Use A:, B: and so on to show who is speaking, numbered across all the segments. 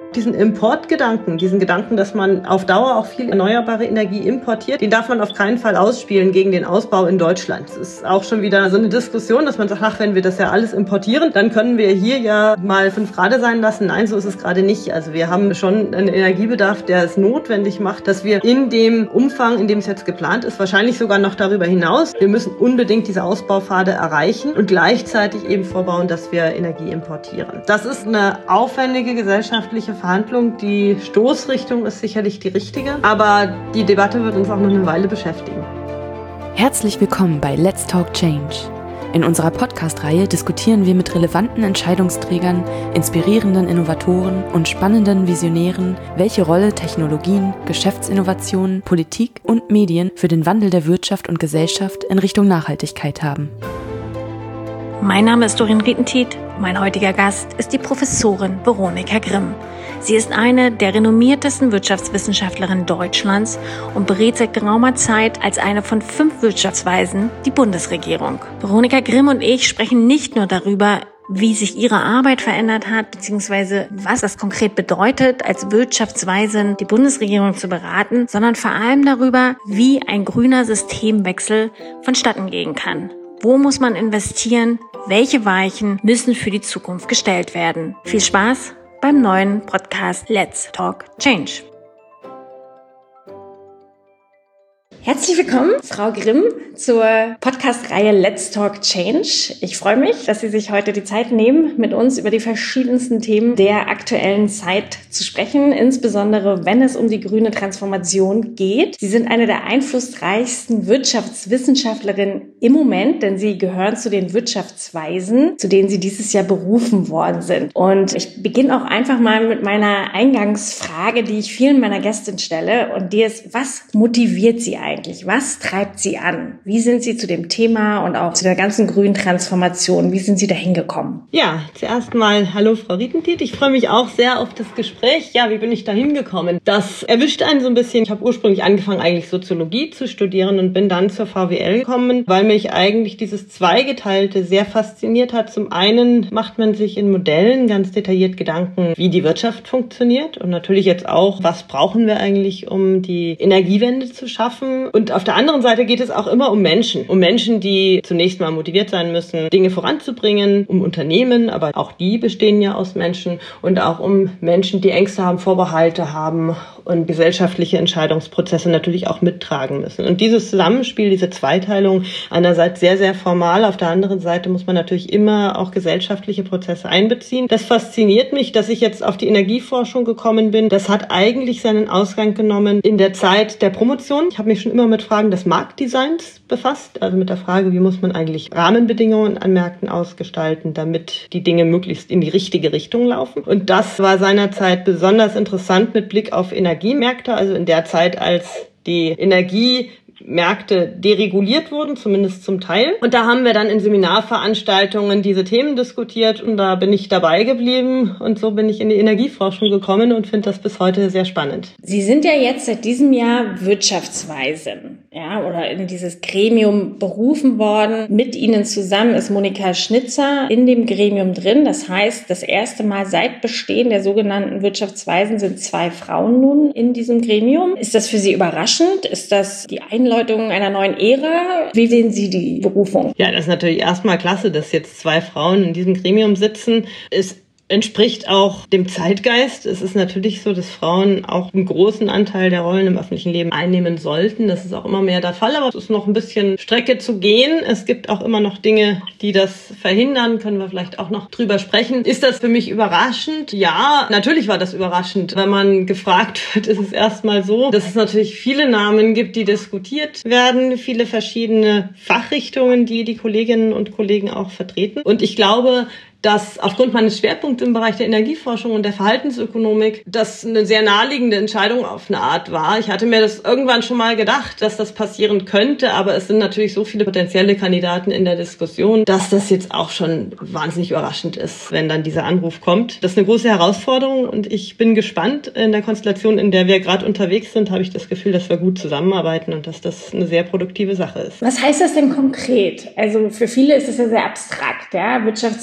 A: Diesen Importgedanken, diesen Gedanken, dass man auf Dauer auch viel erneuerbare Energie importiert, den darf man auf keinen Fall ausspielen gegen den Ausbau in Deutschland. Es ist auch schon wieder so eine Diskussion, dass man sagt, ach, wenn wir das ja alles importieren, dann können wir hier ja mal 5 Grad sein lassen. Nein, so ist es gerade nicht. Also wir haben schon einen Energiebedarf, der es notwendig macht, dass wir in dem Umfang, in dem es jetzt geplant ist, wahrscheinlich sogar noch darüber hinaus, wir müssen unbedingt diese Ausbaupfade erreichen und gleichzeitig eben vorbauen, dass wir Energie importieren. Das ist eine aufwendige gesellschaftliche Verhandlung. Die Stoßrichtung ist sicherlich die richtige, aber die Debatte wird uns auch noch eine Weile beschäftigen.
B: Herzlich willkommen bei Let's Talk Change. In unserer Podcast-Reihe diskutieren wir mit relevanten Entscheidungsträgern, inspirierenden Innovatoren und spannenden Visionären, welche Rolle Technologien, Geschäftsinnovationen, Politik und Medien für den Wandel der Wirtschaft und Gesellschaft in Richtung Nachhaltigkeit haben.
C: Mein Name ist Doreen Rietentiet. Mein heutiger Gast ist die Professorin Veronika Grimm. Sie ist eine der renommiertesten Wirtschaftswissenschaftlerinnen Deutschlands und berät seit geraumer Zeit als eine von 5 Wirtschaftsweisen die Bundesregierung. Veronika Grimm und ich sprechen nicht nur darüber, wie sich ihre Arbeit verändert hat, beziehungsweise was das konkret bedeutet, als Wirtschaftsweisin die Bundesregierung zu beraten, sondern vor allem darüber, wie ein grüner Systemwechsel vonstatten gehen kann. Wo muss man investieren? Welche Weichen müssen für die Zukunft gestellt werden? Viel Spaß beim neuen Podcast Let's Talk Change. Herzlich willkommen, Frau Grimm, zur Podcast-Reihe Let's Talk Change. Ich freue mich, dass Sie sich heute die Zeit nehmen, mit uns über die verschiedensten Themen der aktuellen Zeit zu sprechen, insbesondere wenn es um die grüne Transformation geht. Sie sind eine der einflussreichsten Wirtschaftswissenschaftlerinnen im Moment, denn Sie gehören zu den Wirtschaftsweisen, zu denen Sie dieses Jahr berufen worden sind. Und ich beginne auch einfach mal mit meiner Eingangsfrage, die ich vielen meiner Gästinnen stelle, und die ist: Was motiviert Sie eigentlich? Was treibt Sie an? Wie sind Sie zu dem Thema und auch zu der ganzen grünen Transformation? Wie sind Sie da hingekommen?
A: Ja, zuerst mal hallo Frau Rietentiet. Ich freue mich auch sehr auf das Gespräch. Ja, wie bin ich da hingekommen? Das erwischt einen so ein bisschen. Ich habe ursprünglich angefangen, eigentlich Soziologie zu studieren und bin dann zur VWL gekommen, weil mich eigentlich dieses Zweigeteilte sehr fasziniert hat. Zum einen macht man sich in Modellen ganz detailliert Gedanken, wie die Wirtschaft funktioniert und natürlich jetzt auch, was brauchen wir eigentlich, um die Energiewende zu schaffen. Und auf der anderen Seite geht es auch immer um Menschen, die zunächst mal motiviert sein müssen, Dinge voranzubringen, um Unternehmen, aber auch die bestehen ja aus Menschen, und auch um Menschen, die Ängste haben, Vorbehalte haben und gesellschaftliche Entscheidungsprozesse natürlich auch mittragen müssen. Und dieses Zusammenspiel, diese Zweiteilung, einerseits sehr, sehr formal, auf der anderen Seite muss man natürlich immer auch gesellschaftliche Prozesse einbeziehen. Das fasziniert mich, dass ich jetzt auf die Energieforschung gekommen bin. Das hat eigentlich seinen Ausgang genommen in der Zeit der Promotion. Ich habe mich schon immer mit Fragen des Marktdesigns befasst, also mit der Frage, wie muss man eigentlich Rahmenbedingungen an Märkten ausgestalten, damit die Dinge möglichst in die richtige Richtung laufen. Und das war seinerzeit besonders interessant mit Blick auf Energiemärkte, also in der Zeit, als die Energiemärkte dereguliert wurden, zumindest zum Teil. Und da haben wir dann in Seminarveranstaltungen diese Themen diskutiert und da bin ich dabei geblieben und so bin ich in die Energieforschung gekommen und finde das bis heute sehr spannend.
C: Sie sind ja jetzt seit diesem Jahr Wirtschaftsweisin, ja, oder in dieses Gremium berufen worden. Mit Ihnen zusammen ist Monika Schnitzer in dem Gremium drin. Das heißt, das erste Mal seit Bestehen der sogenannten Wirtschaftsweisen sind 2 Frauen nun in diesem Gremium. Ist das für Sie überraschend? Ist das die Einläutung einer neuen Ära? Wie sehen Sie die Berufung?
A: Ja, das ist natürlich erstmal klasse, dass jetzt 2 Frauen in diesem Gremium sitzen. Es entspricht auch dem Zeitgeist. Es ist natürlich so, dass Frauen auch einen großen Anteil der Rollen im öffentlichen Leben einnehmen sollten. Das ist auch immer mehr der Fall, aber es ist noch ein bisschen Strecke zu gehen. Es gibt auch immer noch Dinge, die das verhindern. Können wir vielleicht auch noch drüber sprechen. Ist das für mich überraschend? Ja, natürlich war das überraschend. Wenn man gefragt wird, ist es erstmal so, dass es natürlich viele Namen gibt, die diskutiert werden, viele verschiedene Fachrichtungen, die die Kolleginnen und Kollegen auch vertreten. Und ich glaube, dass aufgrund meines Schwerpunkts im Bereich der Energieforschung und der Verhaltensökonomik das eine sehr naheliegende Entscheidung auf eine Art war. Ich hatte mir das irgendwann schon mal gedacht, dass das passieren könnte, aber es sind natürlich so viele potenzielle Kandidaten in der Diskussion, dass das jetzt auch schon wahnsinnig überraschend ist, wenn dann dieser Anruf kommt. Das ist eine große Herausforderung und ich bin gespannt. In der Konstellation, in der wir gerade unterwegs sind, habe ich das Gefühl, dass wir gut zusammenarbeiten und dass das eine sehr produktive Sache ist.
C: Was heißt das denn konkret? Also für viele ist es ja sehr abstrakt, ja. Wirtschaftsweisen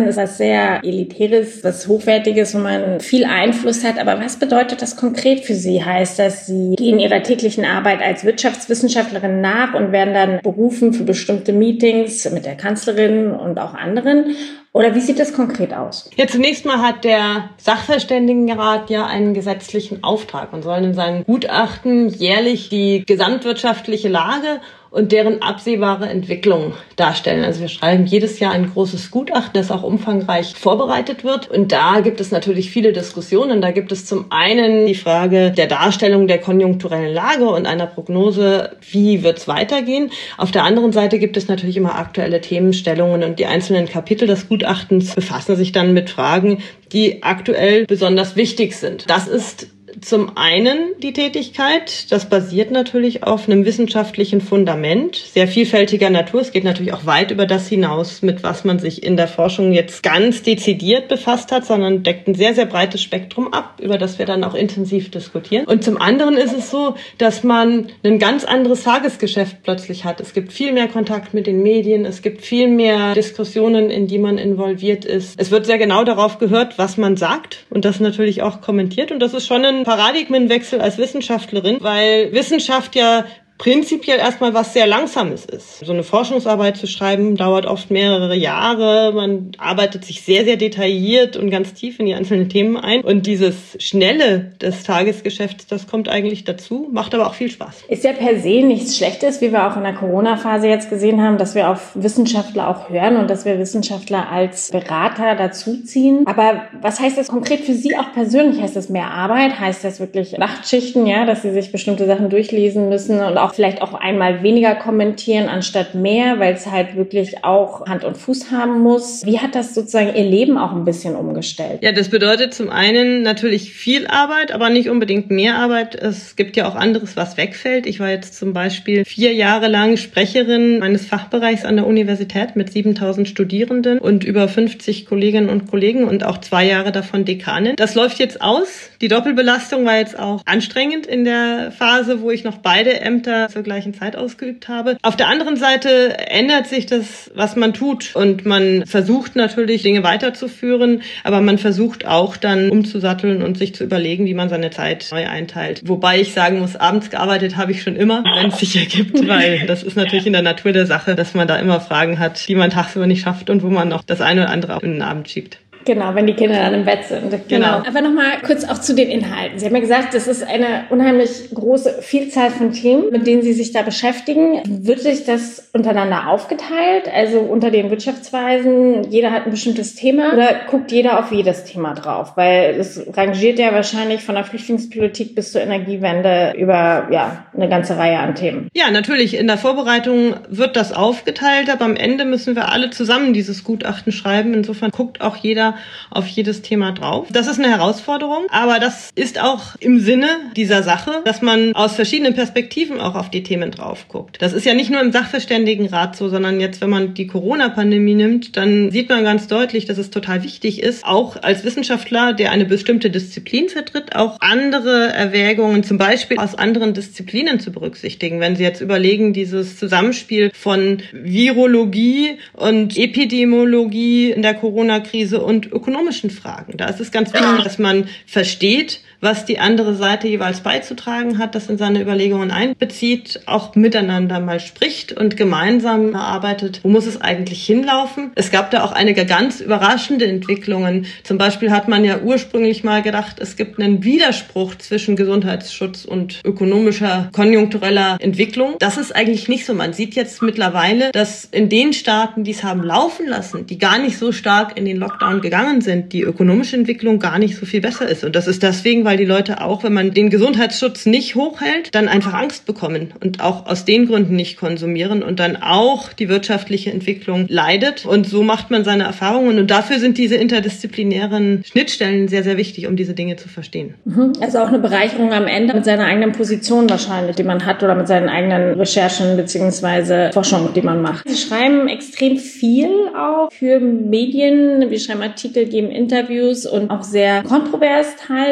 C: ist was sehr Elitäres, was Hochwertiges, wo man viel Einfluss hat. Aber was bedeutet das konkret für Sie? Heißt das, Sie gehen Ihrer täglichen Arbeit als Wirtschaftswissenschaftlerin nach und werden dann berufen für bestimmte Meetings mit der Kanzlerin und auch anderen? Oder wie sieht das konkret aus?
A: Ja, zunächst mal hat der Sachverständigenrat ja einen gesetzlichen Auftrag und soll in seinen Gutachten jährlich die gesamtwirtschaftliche Lage und deren absehbare Entwicklung darstellen. Also wir schreiben jedes Jahr ein großes Gutachten, das auch umfangreich vorbereitet wird. Und da gibt es natürlich viele Diskussionen. Da gibt es zum einen die Frage der Darstellung der konjunkturellen Lage und einer Prognose, wie wird es weitergehen. Auf der anderen Seite gibt es natürlich immer aktuelle Themenstellungen und die einzelnen Kapitel des Gutachtens befassen sich dann mit Fragen, die aktuell besonders wichtig sind. Das ist zum einen die Tätigkeit, das basiert natürlich auf einem wissenschaftlichen Fundament, sehr vielfältiger Natur. Es geht natürlich auch weit über das hinaus, mit was man sich in der Forschung jetzt ganz dezidiert befasst hat, sondern deckt ein sehr, sehr breites Spektrum ab, über das wir dann auch intensiv diskutieren. Und zum anderen ist es so, dass man ein ganz anderes Tagesgeschäft plötzlich hat. Es gibt viel mehr Kontakt mit den Medien, es gibt viel mehr Diskussionen, in die man involviert ist. Es wird sehr genau darauf gehört, was man sagt und das natürlich auch kommentiert. Und das ist schon ein Paradigmenwechsel als Wissenschaftlerin, weil Wissenschaft ja prinzipiell erstmal was sehr Langsames ist. So eine Forschungsarbeit zu schreiben dauert oft mehrere Jahre. Man arbeitet sich sehr, sehr detailliert und ganz tief in die einzelnen Themen ein. Und dieses Schnelle des Tagesgeschäfts, das kommt eigentlich dazu, macht aber auch viel Spaß.
C: Ist ja per se nichts Schlechtes, wie wir auch in der Corona-Phase jetzt gesehen haben, dass wir auf Wissenschaftler auch hören und dass wir Wissenschaftler als Berater dazuziehen. Aber was heißt das konkret für Sie auch persönlich? Heißt das mehr Arbeit? Heißt das wirklich Nachtschichten, ja, dass Sie sich bestimmte Sachen durchlesen müssen und auch vielleicht auch einmal weniger kommentieren anstatt mehr, weil es halt wirklich auch Hand und Fuß haben muss. Wie hat das sozusagen Ihr Leben auch ein bisschen umgestellt?
A: Ja, das bedeutet zum einen natürlich viel Arbeit, aber nicht unbedingt mehr Arbeit. Es gibt ja auch anderes, was wegfällt. Ich war jetzt zum Beispiel 4 Jahre lang Sprecherin meines Fachbereichs an der Universität mit 7.000 Studierenden und über 50 Kolleginnen und Kollegen und auch 2 Jahre davon Dekanin. Das läuft jetzt aus. Die Doppelbelastung war jetzt auch anstrengend in der Phase, wo ich noch beide Ämter zur gleichen Zeit ausgeübt habe. Auf der anderen Seite ändert sich das, was man tut. Und man versucht natürlich, Dinge weiterzuführen, aber man versucht auch dann umzusatteln und sich zu überlegen, wie man seine Zeit neu einteilt. Wobei ich sagen muss, abends gearbeitet habe ich schon immer, wenn es sich ergibt, weil das ist natürlich in der Natur der Sache, dass man da immer Fragen hat, die man tagsüber nicht schafft und wo man noch das eine oder andere auf den Abend schiebt.
C: Genau, wenn die Kinder dann im Bett sind. Genau. Aber nochmal kurz auch zu den Inhalten. Sie haben ja gesagt, das ist eine unheimlich große Vielzahl von Themen, mit denen Sie sich da beschäftigen. Wird sich das untereinander aufgeteilt? Also unter den Wirtschaftsweisen, jeder hat ein bestimmtes Thema oder guckt jeder auf jedes Thema drauf? Weil es rangiert ja wahrscheinlich von der Flüchtlingspolitik bis zur Energiewende über eine ganze Reihe an Themen.
A: Ja, natürlich. In der Vorbereitung wird das aufgeteilt, aber am Ende müssen wir alle zusammen dieses Gutachten schreiben. Insofern guckt auch jeder auf jedes Thema drauf. Das ist eine Herausforderung, aber das ist auch im Sinne dieser Sache, dass man aus verschiedenen Perspektiven auch auf die Themen drauf guckt. Das ist ja nicht nur im Sachverständigenrat so, sondern jetzt, wenn man die Corona-Pandemie nimmt, dann sieht man ganz deutlich, dass es total wichtig ist, auch als Wissenschaftler, der eine bestimmte Disziplin vertritt, auch andere Erwägungen, zum Beispiel aus anderen Disziplinen zu berücksichtigen. Wenn Sie jetzt überlegen, dieses Zusammenspiel von Virologie und Epidemiologie in der Corona-Krise und ökonomischen Fragen. Da ist es ganz wichtig, dass man versteht, was die andere Seite jeweils beizutragen hat, das in seine Überlegungen einbezieht, auch miteinander mal spricht und gemeinsam erarbeitet, wo muss es eigentlich hinlaufen. Es gab da auch einige ganz überraschende Entwicklungen. Zum Beispiel hat man ja ursprünglich mal gedacht, es gibt einen Widerspruch zwischen Gesundheitsschutz und ökonomischer, konjunktureller Entwicklung. Das ist eigentlich nicht so. Man sieht jetzt mittlerweile, dass in den Staaten, die es haben laufen lassen, die gar nicht so stark in den Lockdown gegangen sind, die ökonomische Entwicklung gar nicht so viel besser ist. Und das ist deswegen, weil die Leute auch, wenn man den Gesundheitsschutz nicht hochhält, dann einfach Angst bekommen und auch aus den Gründen nicht konsumieren und dann auch die wirtschaftliche Entwicklung leidet. Und so macht man seine Erfahrungen. Und dafür sind diese interdisziplinären Schnittstellen sehr, sehr wichtig, um diese Dinge zu verstehen.
C: Also auch eine Bereicherung am Ende mit seiner eigenen Position wahrscheinlich, die man hat oder mit seinen eigenen Recherchen bzw. Forschung, die man macht. Sie schreiben extrem viel auch für Medien. Wir schreiben Artikel, geben Interviews und auch sehr kontrovers teilweise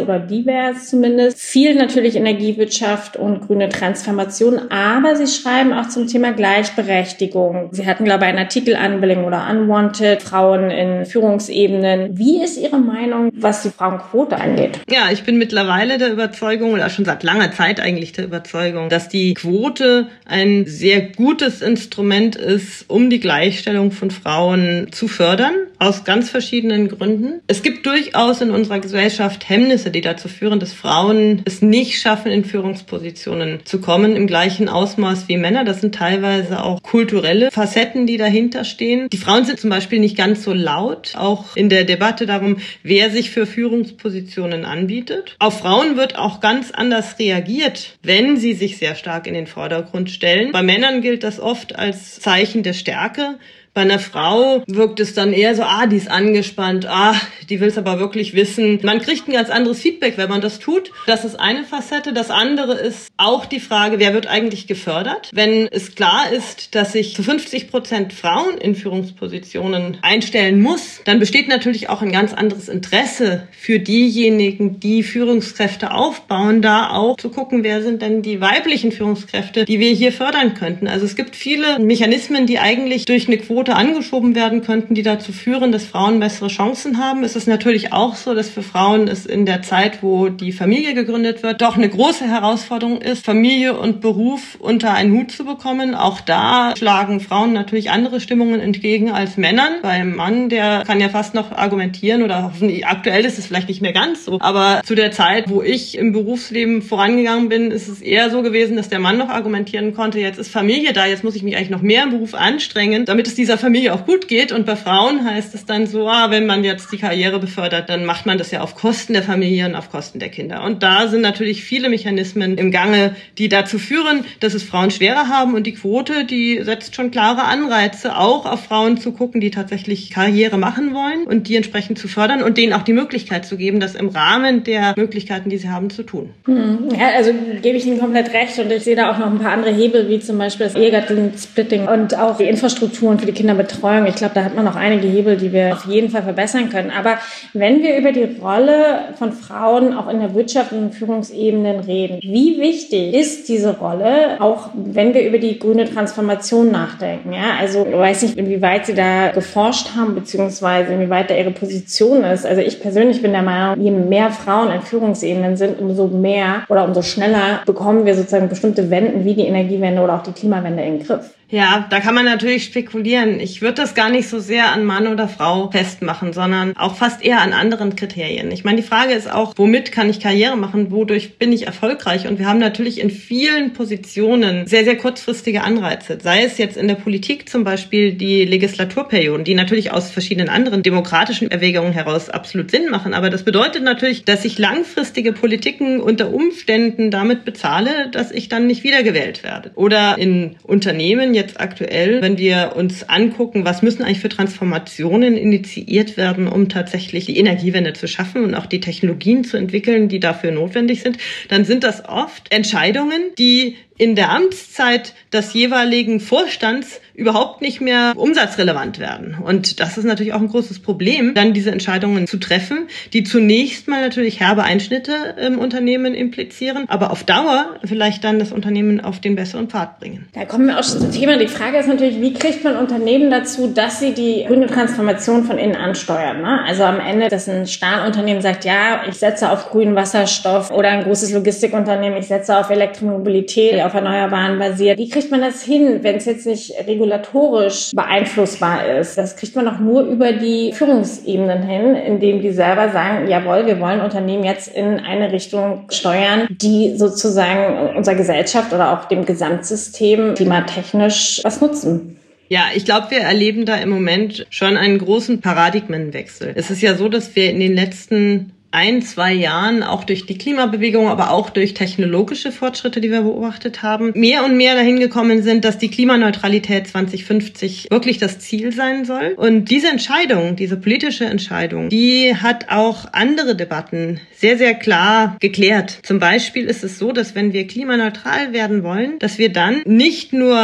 C: oder divers zumindest. Viel natürlich Energiewirtschaft und grüne Transformation, aber Sie schreiben auch zum Thema Gleichberechtigung. Sie hatten, glaube ich, einen Artikel Unwilling oder Unwanted, Frauen in Führungsebenen. Wie ist Ihre Meinung, was die Frauenquote angeht?
A: Ja, ich bin mittlerweile der Überzeugung, oder schon seit langer Zeit eigentlich der Überzeugung, dass die Quote ein sehr gutes Instrument ist, um die Gleichstellung von Frauen zu fördern, aus ganz verschiedenen Gründen. Es gibt durchaus in unserer Gesellschaft Hemmnisse, die dazu führen, dass Frauen es nicht schaffen, in Führungspositionen zu kommen, im gleichen Ausmaß wie Männer. Das sind teilweise auch kulturelle Facetten, die dahinter stehen. Die Frauen sind zum Beispiel nicht ganz so laut, auch in der Debatte darum, wer sich für Führungspositionen anbietet. Auf Frauen wird auch ganz anders reagiert, wenn sie sich sehr stark in den Vordergrund stellen. Bei Männern gilt das oft als Zeichen der Stärke. Bei einer Frau wirkt es dann eher so, die ist angespannt, die will es aber wirklich wissen. Man kriegt ein ganz anderes Feedback, wenn man das tut. Das ist eine Facette. Das andere ist auch die Frage, wer wird eigentlich gefördert? Wenn es klar ist, dass sich zu 50% Frauen in Führungspositionen einstellen muss, dann besteht natürlich auch ein ganz anderes Interesse für diejenigen, die Führungskräfte aufbauen, da auch zu gucken, wer sind denn die weiblichen Führungskräfte, die wir hier fördern könnten. Also es gibt viele Mechanismen, die eigentlich durch eine Quote angeschoben werden könnten, die dazu führen, dass Frauen bessere Chancen haben. Es ist natürlich auch so, dass für Frauen es in der Zeit, wo die Familie gegründet wird, doch eine große Herausforderung ist, Familie und Beruf unter einen Hut zu bekommen. Auch da schlagen Frauen natürlich andere Stimmungen entgegen als Männern. Beim Mann, der kann ja fast noch argumentieren oder aktuell ist es vielleicht nicht mehr ganz so. Aber zu der Zeit, wo ich im Berufsleben vorangegangen bin, ist es eher so gewesen, dass der Mann noch argumentieren konnte, jetzt ist Familie da, jetzt muss ich mich eigentlich noch mehr im Beruf anstrengen, damit es dieser Familie auch gut geht. Und bei Frauen heißt es dann so, wenn man jetzt die Karriere befördert, dann macht man das ja auf Kosten der Familie und auf Kosten der Kinder. Und da sind natürlich viele Mechanismen im Gange, die dazu führen, dass es Frauen schwerer haben. Und die Quote, die setzt schon klare Anreize, auch auf Frauen zu gucken, die tatsächlich Karriere machen wollen und die entsprechend zu fördern und denen auch die Möglichkeit zu geben, das im Rahmen der Möglichkeiten, die sie haben, zu tun.
C: Ja, also gebe ich Ihnen komplett recht. Und ich sehe da auch noch ein paar andere Hebel, wie zum Beispiel das Ehegattensplitting und auch die Infrastrukturen für die Kinderbetreuung. Ich glaube, da hat man noch einige Hebel, die wir auf jeden Fall verbessern können. Aber wenn wir über die Rolle von Frauen auch in der Wirtschaft und Führungsebenen reden, wie wichtig ist diese Rolle, auch wenn wir über die grüne Transformation nachdenken? Ja, also ich weiß nicht, inwieweit Sie da geforscht haben, beziehungsweise inwieweit da Ihre Position ist. Also ich persönlich bin der Meinung, je mehr Frauen in Führungsebenen sind, umso mehr oder umso schneller bekommen wir sozusagen bestimmte Wenden wie die Energiewende oder auch die Klimawende in den Griff.
A: Ja, da kann man natürlich spekulieren. Ich würde das gar nicht so sehr an Mann oder Frau festmachen, sondern auch fast eher an anderen Kriterien. Ich meine, die Frage ist auch, womit kann ich Karriere machen? Wodurch bin ich erfolgreich? Und wir haben natürlich in vielen Positionen sehr, sehr kurzfristige Anreize. Sei es jetzt in der Politik zum Beispiel die Legislaturperioden, die natürlich aus verschiedenen anderen demokratischen Erwägungen heraus absolut Sinn machen. Aber das bedeutet natürlich, dass ich langfristige Politiken unter Umständen damit bezahle, dass ich dann nicht wiedergewählt werde. Oder in Unternehmen jetzt aktuell, wenn wir uns angucken, was müssen eigentlich für Transformationen initiiert werden, um tatsächlich die Energiewende zu schaffen und auch die Technologien zu entwickeln, die dafür notwendig sind, dann sind das oft Entscheidungen, die in der Amtszeit des jeweiligen Vorstands überhaupt nicht mehr umsatzrelevant werden. Und das ist natürlich auch ein großes Problem, dann diese Entscheidungen zu treffen, die zunächst mal natürlich herbe Einschnitte im Unternehmen implizieren, aber auf Dauer vielleicht dann das Unternehmen auf den besseren Pfad bringen.
C: Da kommen wir auch schon zum Thema. Die Frage ist natürlich, wie kriegt man Unternehmen dazu, dass sie die grüne Transformation von innen ansteuern? Ne? Also am Ende, dass ein Stahlunternehmen sagt, ja, ich setze auf grünen Wasserstoff, oder ein großes Logistikunternehmen, ich setze auf Elektromobilität, auf Erneuerbaren basiert. Wie kriegt man das hin, wenn es jetzt nicht regulatorisch beeinflussbar ist? Das kriegt man doch nur über die Führungsebenen hin, indem die selber sagen, jawohl, wir wollen Unternehmen jetzt in eine Richtung steuern, die sozusagen unserer Gesellschaft oder auch dem Gesamtsystem klimatechnisch was nutzen.
A: Ja, ich glaube, wir erleben da im Moment schon einen großen Paradigmenwechsel. Es ist ja so, dass wir in den letzten 1-2 Jahren auch durch die Klimabewegung, aber auch durch technologische Fortschritte, die wir beobachtet haben, mehr und mehr dahin gekommen sind, dass die Klimaneutralität 2050 wirklich das Ziel sein soll. Und diese Entscheidung, diese politische Entscheidung, die hat auch andere Debatten sehr, sehr klar geklärt. Zum Beispiel ist es so, dass wenn wir klimaneutral werden wollen, dass wir dann nicht nur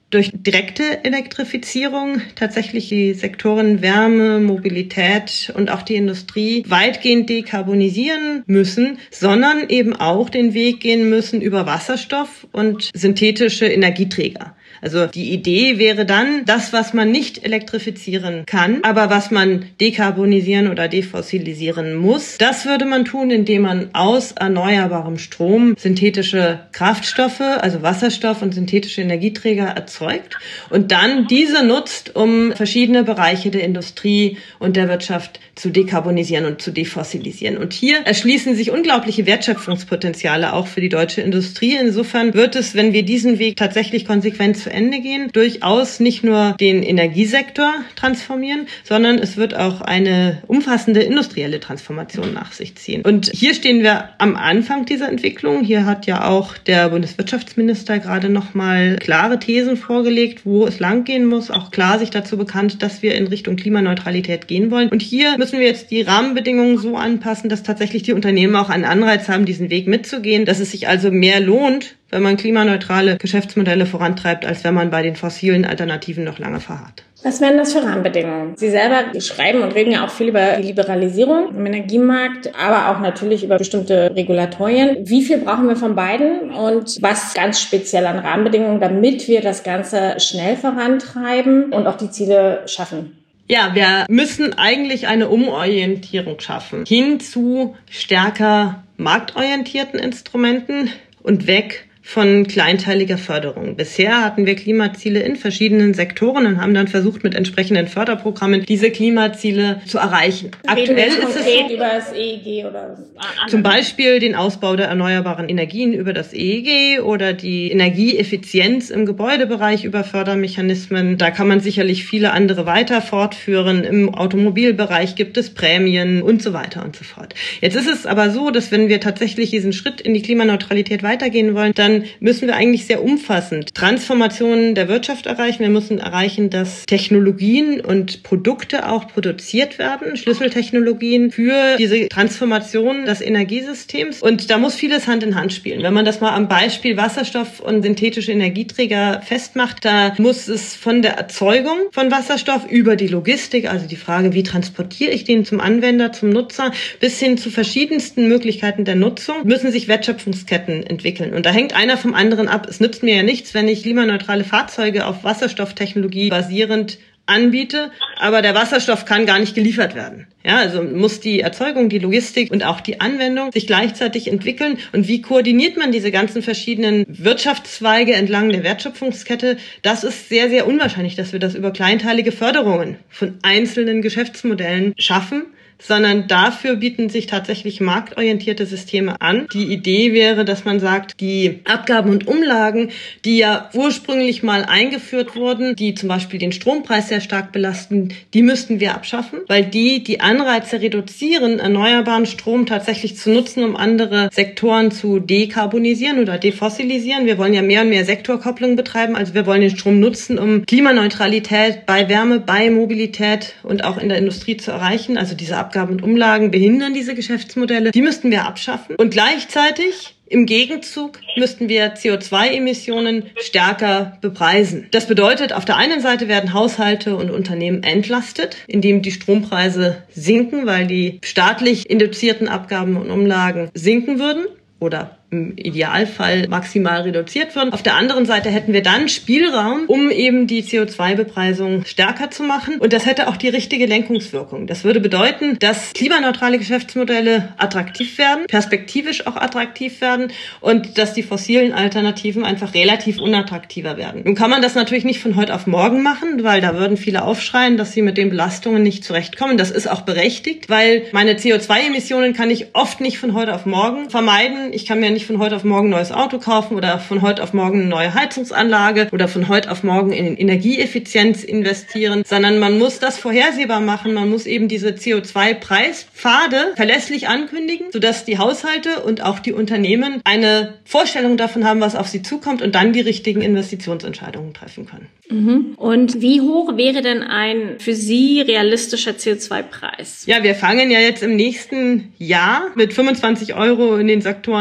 A: durch direkte Elektrifizierung tatsächlich die Sektoren Wärme, Mobilität und auch die Industrie weitgehend dekarbonisieren müssen, sondern eben auch den Weg gehen müssen über Wasserstoff und synthetische Energieträger. Also die Idee wäre dann, das, was man nicht elektrifizieren kann, aber was man dekarbonisieren oder defossilisieren muss, das würde man tun, indem man aus erneuerbarem Strom synthetische Kraftstoffe, also Wasserstoff und synthetische Energieträger erzeugt und dann diese nutzt, um verschiedene Bereiche der Industrie und der Wirtschaft zu dekarbonisieren und zu defossilisieren. Und hier erschließen sich unglaubliche Wertschöpfungspotenziale auch für die deutsche Industrie. Insofern wird es, wenn wir diesen Weg tatsächlich konsequent zu Ende gehen, durchaus nicht nur den Energiesektor transformieren, sondern es wird auch eine umfassende industrielle Transformation nach sich ziehen. Und hier stehen wir am Anfang dieser Entwicklung. Hier hat ja auch der Bundeswirtschaftsminister gerade nochmal klare Thesen vorgelegt, wo es langgehen muss, auch klar sich dazu bekannt, dass wir in Richtung Klimaneutralität gehen wollen. Und hier müssen wir jetzt die Rahmenbedingungen so anpassen, dass tatsächlich die Unternehmen auch einen Anreiz haben, diesen Weg mitzugehen, dass es sich also mehr lohnt, wenn man klimaneutrale Geschäftsmodelle vorantreibt, als wenn man bei den fossilen Alternativen noch lange verharrt.
D: Was wären das für Rahmenbedingungen? Sie selber schreiben und reden ja auch viel über die Liberalisierung im Energiemarkt, aber auch natürlich über bestimmte Regulatorien. Wie viel brauchen wir von beiden und was ganz speziell an Rahmenbedingungen, damit wir das Ganze schnell vorantreiben und auch die Ziele schaffen?
A: Ja, wir müssen eigentlich eine Umorientierung schaffen hin zu stärker marktorientierten Instrumenten und weg von kleinteiliger Förderung. Bisher hatten wir Klimaziele in verschiedenen Sektoren und haben dann versucht, mit entsprechenden Förderprogrammen diese Klimaziele zu erreichen.
D: Aktuell ist es so, über das EEG oder
A: zum Beispiel den Ausbau der erneuerbaren Energien über das EEG oder die Energieeffizienz im Gebäudebereich über Fördermechanismen. Da kann man sicherlich viele andere weiter fortführen. Im Automobilbereich gibt es Prämien und so weiter und so fort. Jetzt ist es aber so, dass wenn wir tatsächlich diesen Schritt in die Klimaneutralität weitergehen wollen, dann müssen wir eigentlich sehr umfassend Transformationen der Wirtschaft erreichen. Wir müssen erreichen, dass Technologien und Produkte auch produziert werden, Schlüsseltechnologien für diese Transformation des Energiesystems. Und da muss vieles Hand in Hand spielen. Wenn man das mal am Beispiel Wasserstoff und synthetische Energieträger festmacht, da muss es von der Erzeugung von Wasserstoff über die Logistik, also die Frage, wie transportiere ich den zum Anwender, zum Nutzer, bis hin zu verschiedensten Möglichkeiten der Nutzung, müssen sich Wertschöpfungsketten entwickeln. Und da hängt einer vom anderen ab. Es nützt mir ja nichts, wenn ich klimaneutrale Fahrzeuge auf Wasserstofftechnologie basierend anbiete, aber der Wasserstoff kann gar nicht geliefert werden. Ja, also muss die Erzeugung, die Logistik und auch die Anwendung sich gleichzeitig entwickeln. Und wie koordiniert man diese ganzen verschiedenen Wirtschaftszweige entlang der Wertschöpfungskette? Das ist sehr, sehr unwahrscheinlich, dass wir das über kleinteilige Förderungen von einzelnen Geschäftsmodellen schaffen, sondern dafür bieten sich tatsächlich marktorientierte Systeme an. Die Idee wäre, dass man sagt, die Abgaben und Umlagen, die ja ursprünglich mal eingeführt wurden, die zum Beispiel den Strompreis sehr stark belasten, die müssten wir abschaffen, weil die Anreize reduzieren, erneuerbaren Strom tatsächlich zu nutzen, um andere Sektoren zu dekarbonisieren oder defossilisieren. Wir wollen ja mehr und mehr Sektorkopplung betreiben, also wir wollen den Strom nutzen, um Klimaneutralität bei Wärme, bei Mobilität und auch in der Industrie zu erreichen. Also diese Abgaben und Umlagen behindern diese Geschäftsmodelle. Die müssten wir abschaffen. Und gleichzeitig im Gegenzug müssten wir CO2-Emissionen stärker bepreisen. Das bedeutet, auf der einen Seite werden Haushalte und Unternehmen entlastet, indem die Strompreise sinken, weil die staatlich induzierten Abgaben und Umlagen sinken würden oder im Idealfall maximal reduziert würden. Auf der anderen Seite hätten wir dann Spielraum, um eben die CO2-Bepreisung stärker zu machen. Und das hätte auch die richtige Lenkungswirkung. Das würde bedeuten, dass klimaneutrale Geschäftsmodelle attraktiv werden, perspektivisch auch attraktiv werden und dass die fossilen Alternativen einfach relativ unattraktiver werden. Nun kann man das natürlich nicht von heute auf morgen machen, weil da würden viele aufschreien, dass sie mit den Belastungen nicht zurechtkommen. Das ist auch berechtigt, weil meine CO2-Emissionen kann ich oft nicht von heute auf morgen vermeiden. Ich kann mir nicht von heute auf morgen ein neues Auto kaufen oder von heute auf morgen eine neue Heizungsanlage oder von heute auf morgen in Energieeffizienz investieren, sondern man muss das vorhersehbar machen. Man muss eben diese CO2-Preispfade verlässlich ankündigen, sodass die Haushalte und auch die Unternehmen eine Vorstellung davon haben, was auf sie zukommt und dann die richtigen Investitionsentscheidungen treffen können.
D: Und wie hoch wäre denn ein für Sie realistischer CO2-Preis?
A: Ja, wir fangen ja jetzt im nächsten Jahr mit 25 € in den Sektoren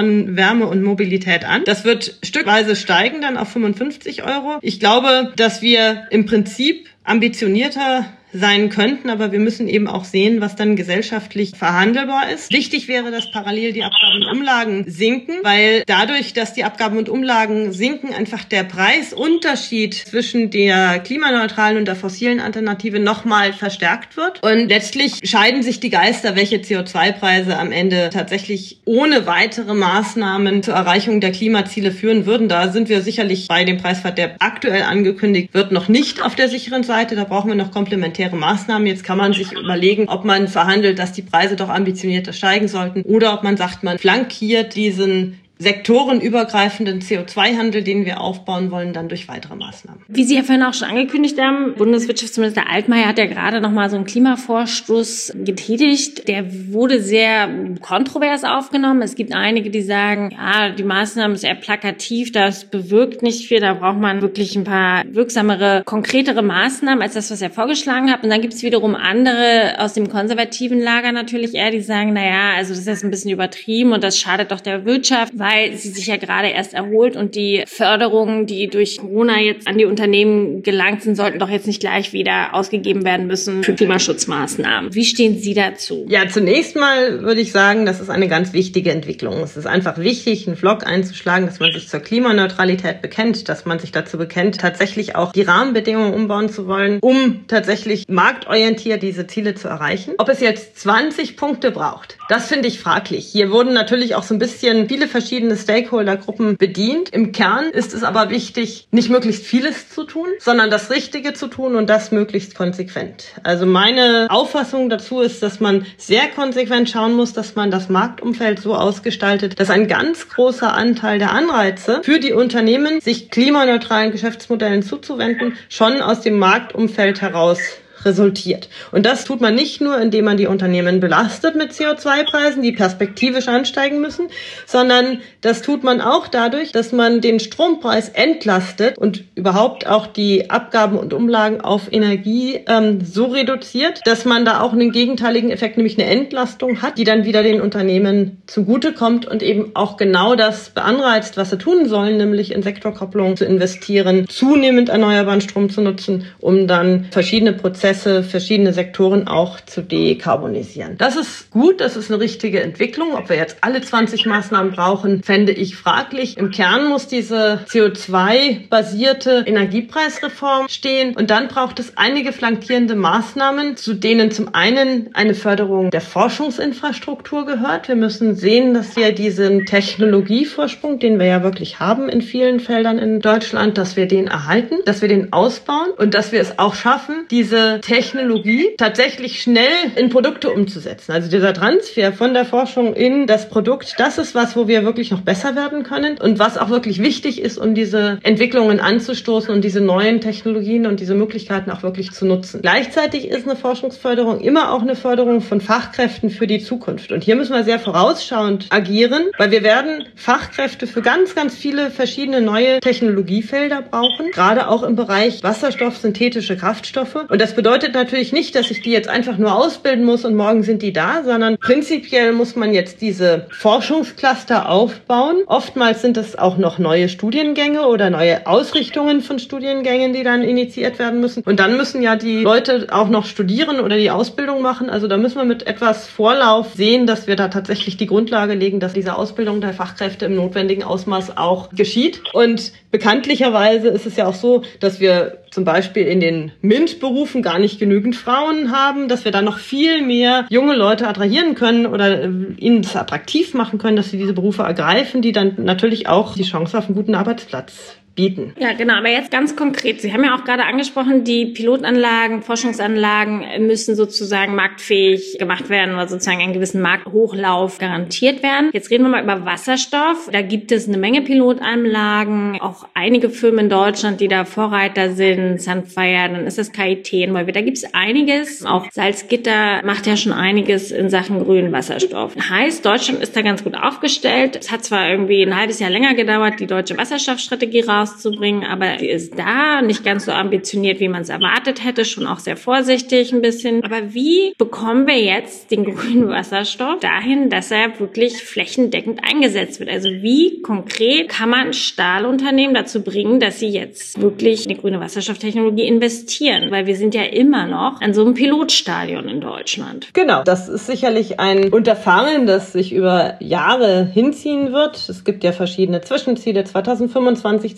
A: Wärme und Mobilität an. Das wird stückweise steigen dann auf 55 €. Ich glaube, dass wir im Prinzip ambitionierter sein könnten, aber wir müssen eben auch sehen, was dann gesellschaftlich verhandelbar ist. Wichtig wäre, dass parallel die Abgaben und Umlagen sinken, weil dadurch, dass die Abgaben und Umlagen sinken, einfach der Preisunterschied zwischen der klimaneutralen und der fossilen Alternative nochmal verstärkt wird. Und letztlich scheiden sich die Geister, welche CO2-Preise am Ende tatsächlich ohne weitere Maßnahmen zur Erreichung der Klimaziele führen würden. Da sind wir sicherlich bei dem Preiswert, der aktuell angekündigt wird, noch nicht auf der sicheren Seite. Da brauchen wir noch komplementäre Maßnahmen. Jetzt kann man sich überlegen, ob man verhandelt, dass die Preise doch ambitionierter steigen sollten oder ob man sagt, man flankiert diesen sektorenübergreifenden CO2-Handel, den wir aufbauen wollen, dann durch weitere Maßnahmen.
D: Wie Sie ja vorhin auch schon angekündigt haben, Bundeswirtschaftsminister Altmaier hat ja gerade nochmal so einen Klimavorstoß getätigt. Der wurde sehr kontrovers aufgenommen. Es gibt einige, die sagen, ja, die Maßnahme ist eher plakativ, das bewirkt nicht viel, da braucht man wirklich ein paar wirksamere, konkretere Maßnahmen als das, was er vorgeschlagen hat. Und dann gibt es wiederum andere aus dem konservativen Lager natürlich eher, die sagen, naja, also das ist jetzt ein bisschen übertrieben und das schadet doch der Wirtschaft, weil sie sich ja gerade erst erholt und die Förderungen, die durch Corona jetzt an die Unternehmen gelangt sind, sollten doch jetzt nicht gleich wieder ausgegeben werden müssen für Klimaschutzmaßnahmen. Wie stehen Sie dazu?
A: Ja, zunächst mal würde ich sagen, das ist eine ganz wichtige Entwicklung. Es ist einfach wichtig, einen Pflock einzuschlagen, dass man sich zur Klimaneutralität bekennt, dass man sich dazu bekennt, tatsächlich auch die Rahmenbedingungen umbauen zu wollen, um tatsächlich marktorientiert diese Ziele zu erreichen. Ob es jetzt 20 Punkte braucht, das finde ich fraglich. Hier wurden natürlich auch so ein bisschen viele verschiedene Stakeholdergruppen bedient. Im Kern ist es aber wichtig, nicht möglichst vieles zu tun, sondern das Richtige zu tun und das möglichst konsequent. Also meine Auffassung dazu ist, dass man sehr konsequent schauen muss, dass man das Marktumfeld so ausgestaltet, dass ein ganz großer Anteil der Anreize für die Unternehmen, sich klimaneutralen Geschäftsmodellen zuzuwenden, schon aus dem Marktumfeld heraus resultiert. Und das tut man nicht nur, indem man die Unternehmen belastet mit CO2-Preisen, die perspektivisch ansteigen müssen, sondern das tut man auch dadurch, dass man den Strompreis entlastet und überhaupt auch die Abgaben und Umlagen auf Energie so reduziert, dass man da auch einen gegenteiligen Effekt, nämlich eine Entlastung hat, die dann wieder den Unternehmen zugutekommt und eben auch genau das beanreizt, was sie tun sollen, nämlich in Sektorkopplung zu investieren, zunehmend erneuerbaren Strom zu nutzen, um dann verschiedene Prozesse, verschiedene Sektoren auch zu dekarbonisieren. Das ist gut, das ist eine richtige Entwicklung. Ob wir jetzt alle 20 Maßnahmen brauchen, fände ich fraglich. Im Kern muss diese CO2-basierte Energiepreisreform stehen und dann braucht es einige flankierende Maßnahmen, zu denen zum einen eine Förderung der Forschungsinfrastruktur gehört. Wir müssen sehen, dass wir diesen Technologievorsprung, den wir ja wirklich haben in vielen Feldern in Deutschland, dass wir den erhalten, dass wir den ausbauen und dass wir es auch schaffen, diese Technologie tatsächlich schnell in Produkte umzusetzen. Also dieser Transfer von der Forschung in das Produkt, das ist was, wo wir wirklich noch besser werden können und was auch wirklich wichtig ist, um diese Entwicklungen anzustoßen und diese neuen Technologien und diese Möglichkeiten auch wirklich zu nutzen. Gleichzeitig ist eine Forschungsförderung immer auch eine Förderung von Fachkräften für die Zukunft. Und hier müssen wir sehr vorausschauend agieren, weil wir werden Fachkräfte für ganz, ganz viele verschiedene neue Technologiefelder brauchen, gerade auch im Bereich Wasserstoff, synthetische Kraftstoffe. Und das bedeutet natürlich nicht, dass ich die jetzt einfach nur ausbilden muss und morgen sind die da, sondern prinzipiell muss man jetzt diese Forschungscluster aufbauen. Oftmals sind es auch noch neue Studiengänge oder neue Ausrichtungen von Studiengängen, die dann initiiert werden müssen. Und dann müssen ja die Leute auch noch studieren oder die Ausbildung machen. Also da müssen wir mit etwas Vorlauf sehen, dass wir da tatsächlich die Grundlage legen, dass diese Ausbildung der Fachkräfte im notwendigen Ausmaß auch geschieht. Und bekanntlicherweise ist es ja auch so, dass wir zum Beispiel in den MINT-Berufen gar nicht genügend Frauen haben, dass wir da noch viel mehr junge Leute attrahieren können oder ihnen es attraktiv machen können, dass sie diese Berufe ergreifen, die dann natürlich auch die Chance auf einen guten Arbeitsplatz bieten.
D: Ja, genau. Aber jetzt ganz konkret. Sie haben ja auch gerade angesprochen, die Pilotanlagen, Forschungsanlagen müssen sozusagen marktfähig gemacht werden oder sozusagen einen gewissen Markthochlauf garantiert werden. Jetzt reden wir mal über Wasserstoff. Da gibt es eine Menge Pilotanlagen, auch einige Firmen in Deutschland, die da Vorreiter sind. Sunfire, dann ist das KIT in Neuwied. Da gibt es einiges. Auch Salzgitter macht ja schon einiges in Sachen grünen Wasserstoff. Heißt, Deutschland ist da ganz gut aufgestellt. Es hat zwar irgendwie ein halbes Jahr länger gedauert, die deutsche Wasserstoffstrategie raus rauszubringen, aber sie ist da, nicht ganz so ambitioniert, wie man es erwartet hätte, schon auch sehr vorsichtig ein bisschen. Aber wie bekommen wir jetzt den grünen Wasserstoff dahin, dass er wirklich flächendeckend eingesetzt wird? Also wie konkret kann man Stahlunternehmen dazu bringen, dass sie jetzt wirklich in die grüne Wasserstofftechnologie investieren? Weil wir sind ja immer noch an so einem Pilotstadion in Deutschland.
A: Genau, das ist sicherlich ein Unterfangen, das sich über Jahre hinziehen wird. Es gibt ja verschiedene Zwischenziele, 2025,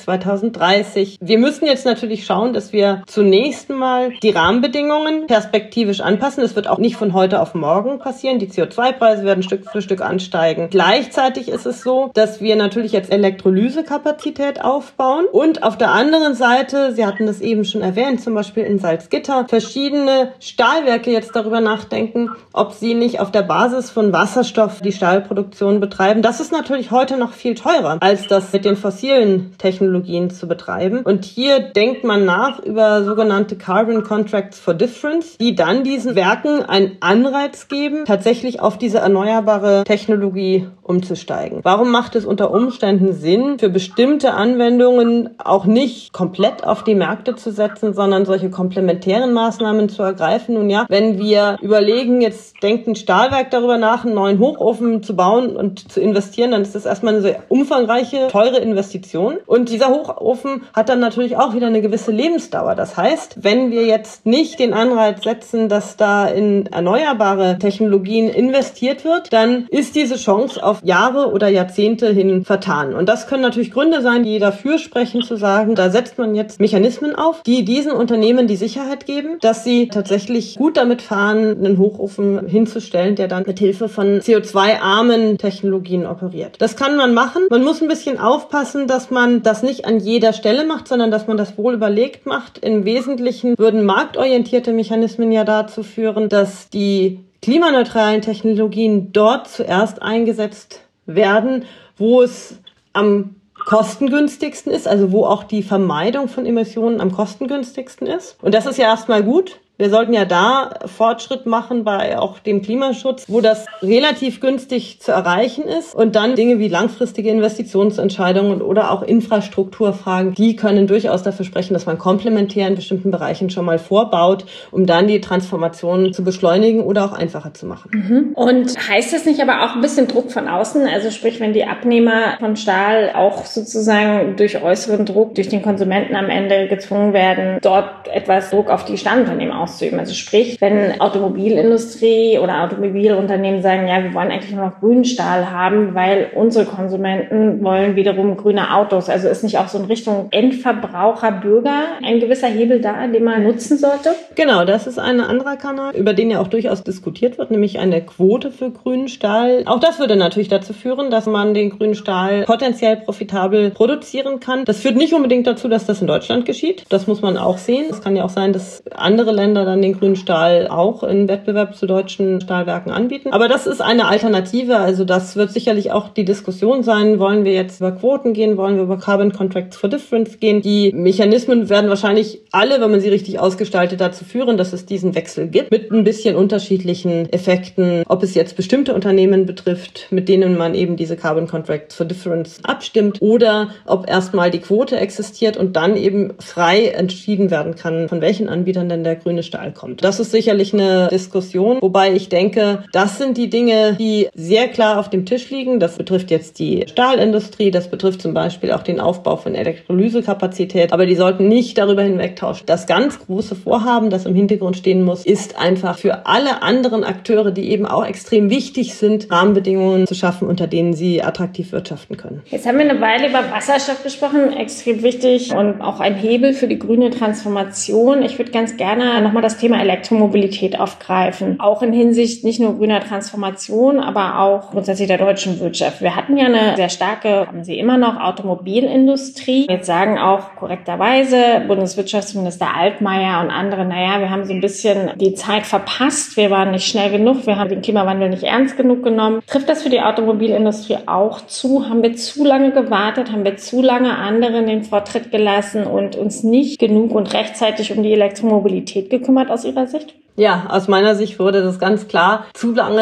A: 2030. Wir müssen jetzt natürlich schauen, dass wir zunächst mal die Rahmenbedingungen perspektivisch anpassen. Das wird auch nicht von heute auf morgen passieren. Die CO2-Preise werden Stück für Stück ansteigen. Gleichzeitig ist es so, dass wir natürlich jetzt Elektrolysekapazität aufbauen und auf der anderen Seite, Sie hatten das eben schon erwähnt, zum Beispiel in Salzgitter, verschiedene Stahlwerke jetzt darüber nachdenken, ob sie nicht auf der Basis von Wasserstoff die Stahlproduktion betreiben. Das ist natürlich heute noch viel teurer, als das mit den fossilen Technologien zu betreiben. Und hier denkt man nach über sogenannte Carbon Contracts for Difference, die dann diesen Werken einen Anreiz geben, tatsächlich auf diese erneuerbare Technologie umzusteigen. Warum macht es unter Umständen Sinn, für bestimmte Anwendungen auch nicht komplett auf die Märkte zu setzen, sondern solche komplementären Maßnahmen zu ergreifen? Nun ja, wenn wir überlegen, jetzt denkt ein Stahlwerk darüber nach, einen neuen Hochofen zu bauen und zu investieren, dann ist das erstmal eine sehr umfangreiche, teure Investition. Und dieser Hochofen hat dann natürlich auch wieder eine gewisse Lebensdauer. Das heißt, wenn wir jetzt nicht den Anreiz setzen, dass da in erneuerbare Technologien investiert wird, dann ist diese Chance auf Jahre oder Jahrzehnte hin vertan. Und das können natürlich Gründe sein, die dafür sprechen, zu sagen, da setzt man jetzt Mechanismen auf, die diesen Unternehmen die Sicherheit geben, dass sie tatsächlich gut damit fahren, einen Hochofen hinzustellen, der dann mit Hilfe von CO2-armen Technologien operiert. Das kann man machen. Man muss ein bisschen aufpassen, dass man das nicht an jeder Stelle macht, sondern dass man das wohl überlegt macht. Im Wesentlichen würden marktorientierte Mechanismen ja dazu führen, dass die klimaneutralen Technologien dort zuerst eingesetzt werden, wo es am kostengünstigsten ist, also wo auch die Vermeidung von Emissionen am kostengünstigsten ist. Und das ist ja erstmal gut. Wir sollten ja da Fortschritt machen bei auch dem Klimaschutz, wo das relativ günstig zu erreichen ist. Und dann Dinge wie langfristige Investitionsentscheidungen oder auch Infrastrukturfragen, die können durchaus dafür sprechen, dass man komplementär in bestimmten Bereichen schon mal vorbaut, um dann die Transformation zu beschleunigen oder auch einfacher zu machen.
D: Und heißt das nicht aber auch ein bisschen Druck von außen? Also sprich, wenn die Abnehmer von Stahl auch sozusagen durch äußeren Druck, durch den Konsumenten am Ende gezwungen werden, dort etwas Druck auf die Stahlunternehmen auszuüben. Also sprich, wenn Automobilindustrie oder Automobilunternehmen sagen, ja, wir wollen eigentlich nur noch grünen Stahl haben, weil unsere Konsumenten wollen wiederum grüne Autos. Also ist nicht auch so in Richtung Endverbraucher, Bürger ein gewisser Hebel da, den man nutzen sollte?
A: Genau, das ist ein anderer Kanal, über den ja auch durchaus diskutiert wird, nämlich eine Quote für grünen Stahl. Auch das würde natürlich dazu führen, dass man den grünen Stahl potenziell profitabel produzieren kann. Das führt nicht unbedingt dazu, dass das in Deutschland geschieht. Das muss man auch sehen. Es kann ja auch sein, dass andere Länder dann den grünen Stahl auch in Wettbewerb zu deutschen Stahlwerken anbieten. Aber das ist eine Alternative. Also das wird sicherlich auch die Diskussion sein. Wollen wir jetzt über Quoten gehen? Wollen wir über Carbon Contracts for Difference gehen? Die Mechanismen werden wahrscheinlich alle, wenn man sie richtig ausgestaltet, dazu führen, dass es diesen Wechsel gibt. Mit ein bisschen unterschiedlichen Effekten. Ob es jetzt bestimmte Unternehmen betrifft, mit denen man eben diese Carbon Contracts for Difference abstimmt, oder ob erstmal die Quote existiert und dann eben frei entschieden werden kann, von welchen Anbietern denn der grüne Stahl kommt. Das ist sicherlich eine Diskussion, wobei ich denke, das sind die Dinge, die sehr klar auf dem Tisch liegen. Das betrifft jetzt die Stahlindustrie, das betrifft zum Beispiel auch den Aufbau von Elektrolysekapazität, aber die sollten nicht darüber hinwegtauschen. Das ganz große Vorhaben, das im Hintergrund stehen muss, ist einfach für alle anderen Akteure, die eben auch extrem wichtig sind, Rahmenbedingungen zu schaffen, unter denen sie attraktiv wirtschaften können.
D: Jetzt haben wir eine Weile über Wasserstoff gesprochen, extrem wichtig und auch ein Hebel für die grüne Transformation. Ich würde ganz gerne nochmal das Thema Elektromobilität aufgreifen. Auch in Hinsicht nicht nur grüner Transformation, aber auch grundsätzlich der deutschen Wirtschaft. Wir hatten ja eine sehr starke, haben sie immer noch, Automobilindustrie. Jetzt sagen auch korrekterweise Bundeswirtschaftsminister Altmaier und andere, naja, wir haben so ein bisschen die Zeit verpasst. Wir waren nicht schnell genug. Wir haben den Klimawandel nicht ernst genug genommen. Trifft das für die Automobilindustrie auch zu? Haben wir zu lange gewartet? Haben wir zu lange anderen den Vortritt gelassen und uns nicht genug und rechtzeitig um die Elektromobilität gekümmert aus Ihrer Sicht?
A: Ja, aus meiner Sicht wurde das ganz klar zu lange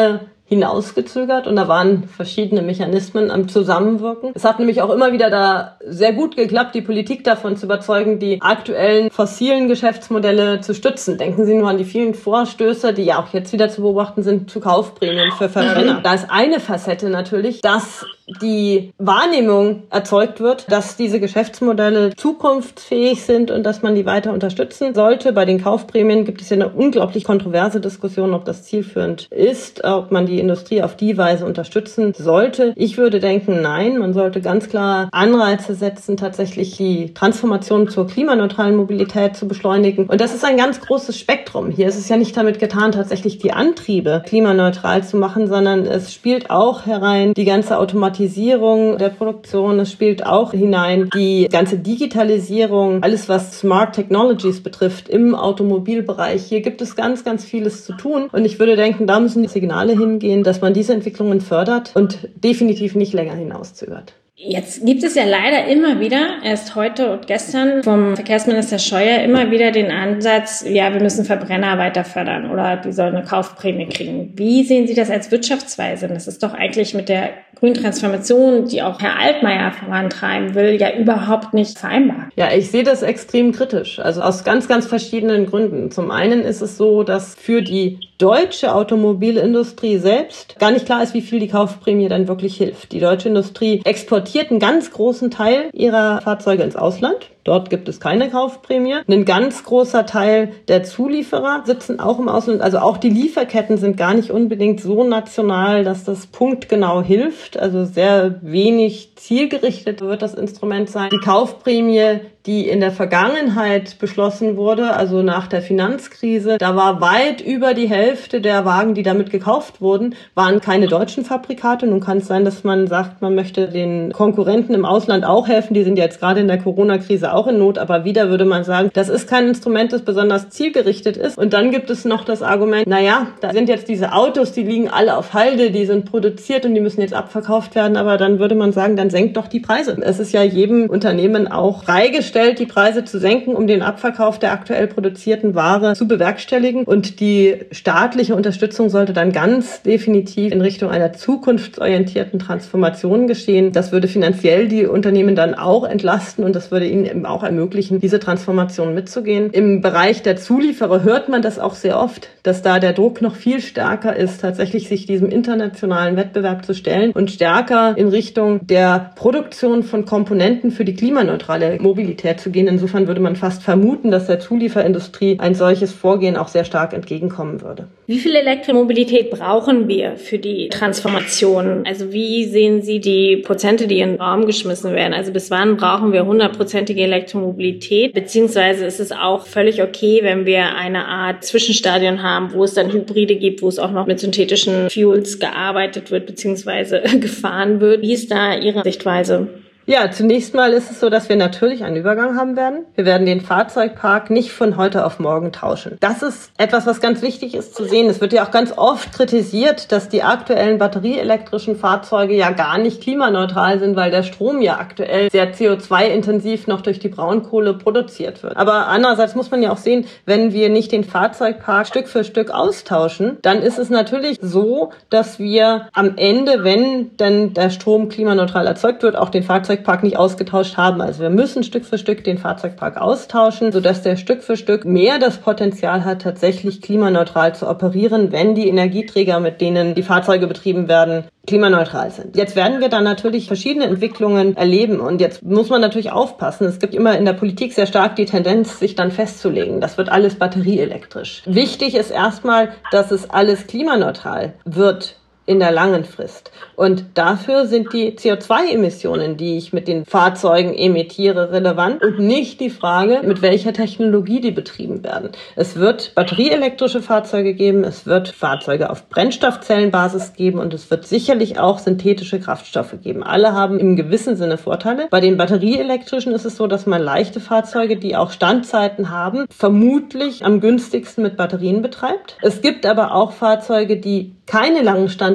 A: hinausgezögert und da waren verschiedene Mechanismen am Zusammenwirken. Es hat nämlich auch immer wieder da sehr gut geklappt, die Politik davon zu überzeugen, die aktuellen fossilen Geschäftsmodelle zu stützen. Denken Sie nur an die vielen Vorstöße, die ja auch jetzt wieder zu beobachten sind, zu Kaufprämien für Verbrenner. Da ist eine Facette natürlich, dass die Wahrnehmung erzeugt wird, dass diese Geschäftsmodelle zukunftsfähig sind und dass man die weiter unterstützen sollte. Bei den Kaufprämien gibt es ja eine unglaublich kontroverse Diskussion, ob das zielführend ist, ob man die Industrie auf die Weise unterstützen sollte. Ich würde denken, nein, man sollte ganz klar Anreize setzen, tatsächlich die Transformation zur klimaneutralen Mobilität zu beschleunigen. Und das ist ein ganz großes Spektrum. Hier ist es ja nicht damit getan, tatsächlich die Antriebe klimaneutral zu machen, sondern es spielt auch herein die ganze Automatisierung der Produktion. Es spielt auch hinein die ganze Digitalisierung, alles was Smart Technologies betrifft im Automobilbereich. Hier gibt es ganz, ganz vieles zu tun. Und ich würde denken, da müssen die Signale hingehen, dass man diese Entwicklungen fördert und definitiv nicht länger hinauszögert.
D: Jetzt gibt es ja leider immer wieder, erst heute und gestern vom Verkehrsminister Scheuer immer wieder den Ansatz, ja, wir müssen Verbrenner weiter fördern oder die sollen eine Kaufprämie kriegen. Wie sehen Sie das als Wirtschaftsweise? Das ist doch eigentlich mit der grünen Transformation, die auch Herr Altmaier vorantreiben will, ja überhaupt nicht vereinbar.
A: Ja, ich sehe das extrem kritisch, also aus ganz, ganz verschiedenen Gründen. Zum einen ist es so, dass für die deutsche Automobilindustrie selbst gar nicht klar ist, wie viel die Kaufprämie dann wirklich hilft. Die deutsche Industrie exportiert einen ganz großen Teil ihrer Fahrzeuge ins Ausland. Dort gibt es keine Kaufprämie. Ein ganz großer Teil der Zulieferer sitzen auch im Ausland. Also auch die Lieferketten sind gar nicht unbedingt so national, dass das punktgenau hilft. Also sehr wenig zielgerichtet wird das Instrument sein. Die Kaufprämie, die in der Vergangenheit beschlossen wurde, also nach der Finanzkrise, da war weit über die Hälfte der Wagen, die damit gekauft wurden, waren keine deutschen Fabrikate. Nun kann es sein, dass man sagt, man möchte den Konkurrenten im Ausland auch helfen. Die sind jetzt gerade in der Corona-Krise auch in Not, aber wieder würde man sagen, das ist kein Instrument, das besonders zielgerichtet ist. Und dann gibt es noch das Argument, naja, da sind jetzt diese Autos, die liegen alle auf Halde, die sind produziert und die müssen jetzt abverkauft werden, aber dann würde man sagen, dann senkt doch die Preise. Es ist ja jedem Unternehmen auch freigestellt, die Preise zu senken, um den Abverkauf der aktuell produzierten Ware zu bewerkstelligen. Und die staatliche Unterstützung sollte dann ganz definitiv in Richtung einer zukunftsorientierten Transformation geschehen. Das würde finanziell die Unternehmen dann auch entlasten und das würde ihnen eben auch ermöglichen, diese Transformation mitzugehen. Im Bereich der Zulieferer hört man das auch sehr oft, dass da der Druck noch viel stärker ist, tatsächlich sich diesem internationalen Wettbewerb zu stellen und stärker in Richtung der Produktion von Komponenten für die klimaneutrale Mobilität zu gehen. Insofern würde man fast vermuten, dass der Zulieferindustrie ein solches Vorgehen auch sehr stark entgegenkommen würde.
D: Wie viel Elektromobilität brauchen wir für die Transformation? Also wie sehen Sie die Prozente, die in den Raum geschmissen werden? Also bis wann brauchen wir 100%ige Elektromobilität? Beziehungsweise ist es auch völlig okay, wenn wir eine Art Zwischenstadion haben, wo es dann Hybride gibt, wo es auch noch mit synthetischen Fuels gearbeitet wird, beziehungsweise gefahren wird. Wie ist da Ihre Sichtweise?
A: Ja, zunächst mal ist es so, dass wir natürlich einen Übergang haben werden. Wir werden den Fahrzeugpark nicht von heute auf morgen tauschen. Das ist etwas, was ganz wichtig ist zu sehen. Es wird ja auch ganz oft kritisiert, dass die aktuellen batterieelektrischen Fahrzeuge ja gar nicht klimaneutral sind, weil der Strom ja aktuell sehr CO2-intensiv noch durch die Braunkohle produziert wird. Aber andererseits muss man ja auch sehen, wenn wir nicht den Fahrzeugpark Stück für Stück austauschen, dann ist es natürlich so, dass wir am Ende, wenn dann der Strom klimaneutral erzeugt wird, auch den Fahrzeugpark nicht ausgetauscht haben. Also wir müssen Stück für Stück den Fahrzeugpark austauschen, sodass der Stück für Stück mehr das Potenzial hat, tatsächlich klimaneutral zu operieren, wenn die Energieträger, mit denen die Fahrzeuge betrieben werden, klimaneutral sind. Jetzt werden wir dann natürlich verschiedene Entwicklungen erleben und jetzt muss man natürlich aufpassen. Es gibt immer in der Politik sehr stark die Tendenz, sich dann festzulegen. Das wird alles batterieelektrisch. Wichtig ist erstmal, dass es alles klimaneutral wird in der langen Frist. Und dafür sind die CO2-Emissionen, die ich mit den Fahrzeugen emittiere, relevant und nicht die Frage, mit welcher Technologie die betrieben werden. Es wird batterieelektrische Fahrzeuge geben, es wird Fahrzeuge auf Brennstoffzellenbasis geben und es wird sicherlich auch synthetische Kraftstoffe geben. Alle haben im gewissen Sinne Vorteile. Bei den batterieelektrischen ist es so, dass man leichte Fahrzeuge, die auch Standzeiten haben, vermutlich am günstigsten mit Batterien betreibt. Es gibt aber auch Fahrzeuge, die keine langen Standzeiten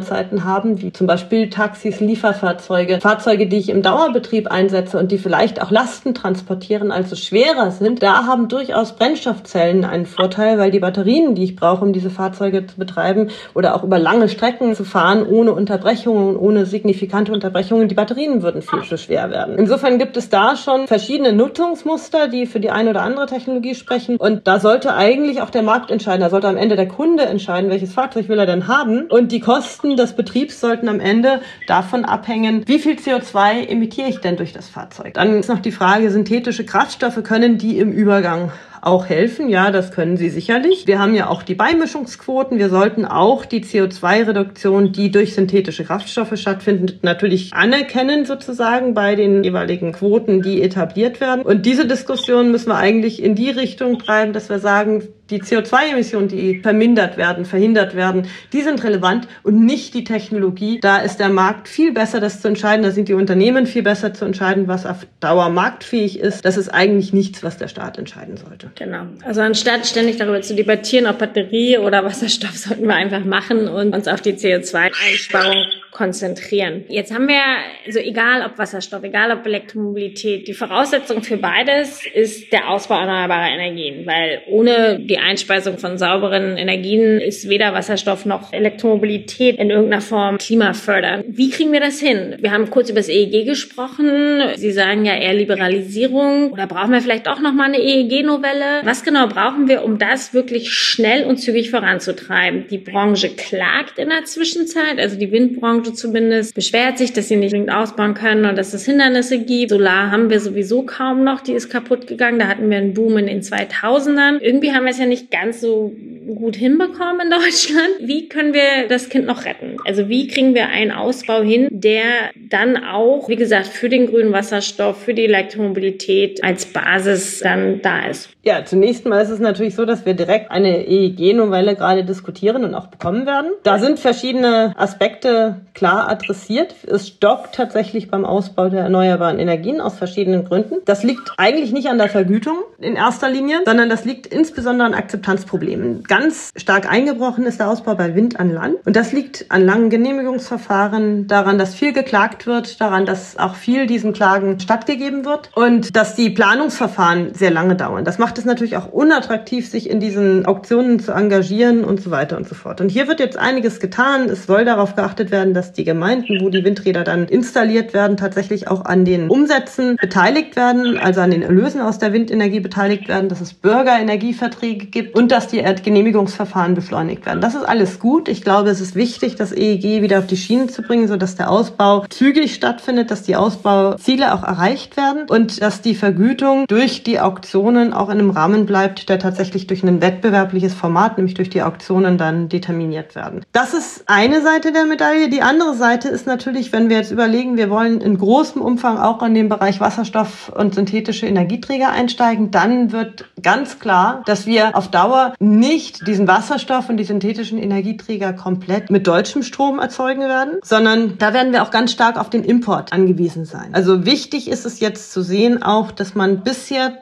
A: Standzeiten haben, wie zum Beispiel Taxis, Lieferfahrzeuge, Fahrzeuge, die ich im Dauerbetrieb einsetze und die vielleicht auch Lasten transportieren, also schwerer sind, da haben durchaus Brennstoffzellen einen Vorteil, weil die Batterien, die ich brauche, um diese Fahrzeuge zu betreiben oder auch über lange Strecken zu fahren, ohne Unterbrechungen, ohne signifikante Unterbrechungen, die Batterien würden viel zu schwer werden. Insofern gibt es da schon verschiedene Nutzungsmuster, die für die eine oder andere Technologie sprechen. Und da sollte eigentlich auch der Markt entscheiden. Da sollte am Ende der Kunde entscheiden, welches Fahrzeug will er denn haben. Und die Kosten des Betriebs sollten am Ende davon abhängen, wie viel CO2 emittiere ich denn durch das Fahrzeug. Dann ist noch die Frage, synthetische Kraftstoffe, können die im Übergang auch helfen? Ja, das können sie sicherlich. Wir haben ja auch die Beimischungsquoten. Wir sollten auch die CO2-Reduktion, die durch synthetische Kraftstoffe stattfindet, natürlich anerkennen sozusagen bei den jeweiligen Quoten, die etabliert werden. Und diese Diskussion müssen wir eigentlich in die Richtung treiben, dass wir sagen, die CO2-Emissionen, die verhindert werden, die sind relevant und nicht die Technologie. Da ist der Markt viel besser, das zu entscheiden. Da sind die Unternehmen viel besser zu entscheiden, was auf Dauer marktfähig ist. Das ist eigentlich nichts, was der Staat entscheiden sollte.
D: Genau. Also anstatt ständig darüber zu debattieren, ob Batterie oder Wasserstoff, sollten wir einfach machen und uns auf die CO2-Einsparung konzentrieren. Jetzt haben wir, also egal ob Wasserstoff, egal ob Elektromobilität, die Voraussetzung für beides ist der Ausbau erneuerbarer Energien, weil ohne die Einspeisung von sauberen Energien ist weder Wasserstoff noch Elektromobilität in irgendeiner Form klimafördernd. Wie kriegen wir das hin? Wir haben kurz über das EEG gesprochen. Sie sagen ja eher Liberalisierung, oder brauchen wir vielleicht auch nochmal eine EEG-Novelle? Was genau brauchen wir, um das wirklich schnell und zügig voranzutreiben? Die Branche klagt in der Zwischenzeit, also die Windbranche zumindest, beschwert sich, dass sie nicht unbedingt ausbauen können und dass es Hindernisse gibt. Solar haben wir sowieso kaum noch, die ist kaputt gegangen. Da hatten wir einen Boom in den 2000ern. Irgendwie haben wir es ja nicht ganz so gut hinbekommen in Deutschland. Wie können wir das Kind noch retten? Also wie kriegen wir einen Ausbau hin, der dann auch, wie gesagt, für den grünen Wasserstoff, für die Elektromobilität als Basis dann da ist?
A: Ja, zunächst mal ist es natürlich so, dass wir direkt eine EEG-Novelle gerade diskutieren und auch bekommen werden. Da sind verschiedene Aspekte klar adressiert. Es stockt tatsächlich beim Ausbau der erneuerbaren Energien aus verschiedenen Gründen. Das liegt eigentlich nicht an der Vergütung in erster Linie, sondern das liegt insbesondere an Akzeptanzproblemen. Ganz stark eingebrochen ist der Ausbau bei Wind an Land. Und das liegt an langen Genehmigungsverfahren, daran, dass viel geklagt wird, daran, dass auch viel diesen Klagen stattgegeben wird und dass die Planungsverfahren sehr lange dauern. Das macht es natürlich auch unattraktiv, sich in diesen Auktionen zu engagieren und so weiter und so fort. Und hier wird jetzt einiges getan. Es soll darauf geachtet werden, dass die Gemeinden, wo die Windräder dann installiert werden, tatsächlich auch an den Umsätzen beteiligt werden, also an den Erlösen aus der Windenergie beteiligt werden, dass es Bürgerenergieverträge gibt und dass die Genehmigungsverfahren beschleunigt werden. Das ist alles gut. Ich glaube, es ist wichtig, das EEG wieder auf die Schienen zu bringen, sodass der Ausbau zügig stattfindet, dass die Ausbauziele auch erreicht werden und dass die Vergütung durch die Auktionen auch in einem Rahmen bleibt, der tatsächlich durch ein wettbewerbliches Format, nämlich durch die Auktionen, dann determiniert werden. Das ist eine Seite der Medaille. Die andere Seite ist natürlich, wenn wir jetzt überlegen, wir wollen in großem Umfang auch in den Bereich Wasserstoff und synthetische Energieträger einsteigen, dann wird ganz klar, dass wir auf Dauer nicht diesen Wasserstoff und die synthetischen Energieträger komplett mit deutschem Strom erzeugen werden, sondern da werden wir auch ganz stark auf den Import angewiesen sein. Also wichtig ist es jetzt zu sehen auch, dass man bisher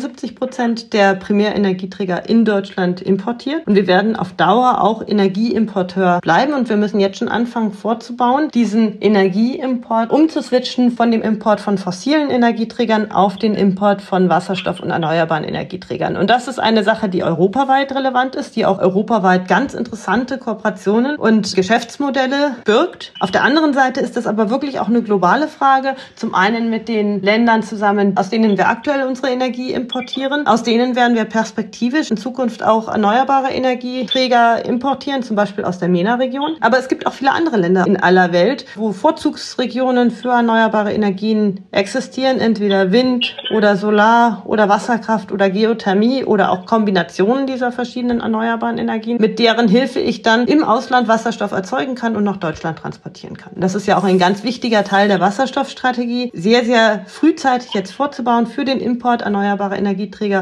A: 72% der Primärenergieträger in Deutschland importiert und wir werden auf Dauer auch Energieimporteur bleiben und wir müssen jetzt schon anfangen vorzubauen, diesen Energieimport umzuswitchen von dem Import von fossilen Energieträgern auf den Import von Wasserstoff und erneuerbaren Energieträgern. Und das ist eine Sache, die europaweit relevant ist, die auch europaweit ganz interessante Kooperationen und Geschäftsmodelle birgt. Auf der anderen Seite ist das aber wirklich auch eine globale Frage. Zum einen mit den Ländern zusammen, aus denen wir aktuell unsere Energie importieren. Aus denen werden wir perspektivisch in Zukunft auch erneuerbare Energieträger importieren, zum Beispiel aus der MENA-Region. Aber es gibt auch viele andere Länder in aller Welt, wo Vorzugsregionen für erneuerbare Energien existieren, entweder Wind oder Solar oder Wasserkraft oder Geothermie oder auch Kombinationen dieser verschiedenen erneuerbaren Energien, mit deren Hilfe ich dann im Ausland Wasserstoff erzeugen kann und nach Deutschland transportieren kann. Das ist ja auch ein ganz wichtiger Teil der Wasserstoffstrategie, sehr, sehr frühzeitig jetzt vorzubauen für den Import erneuerbarer Energieträger,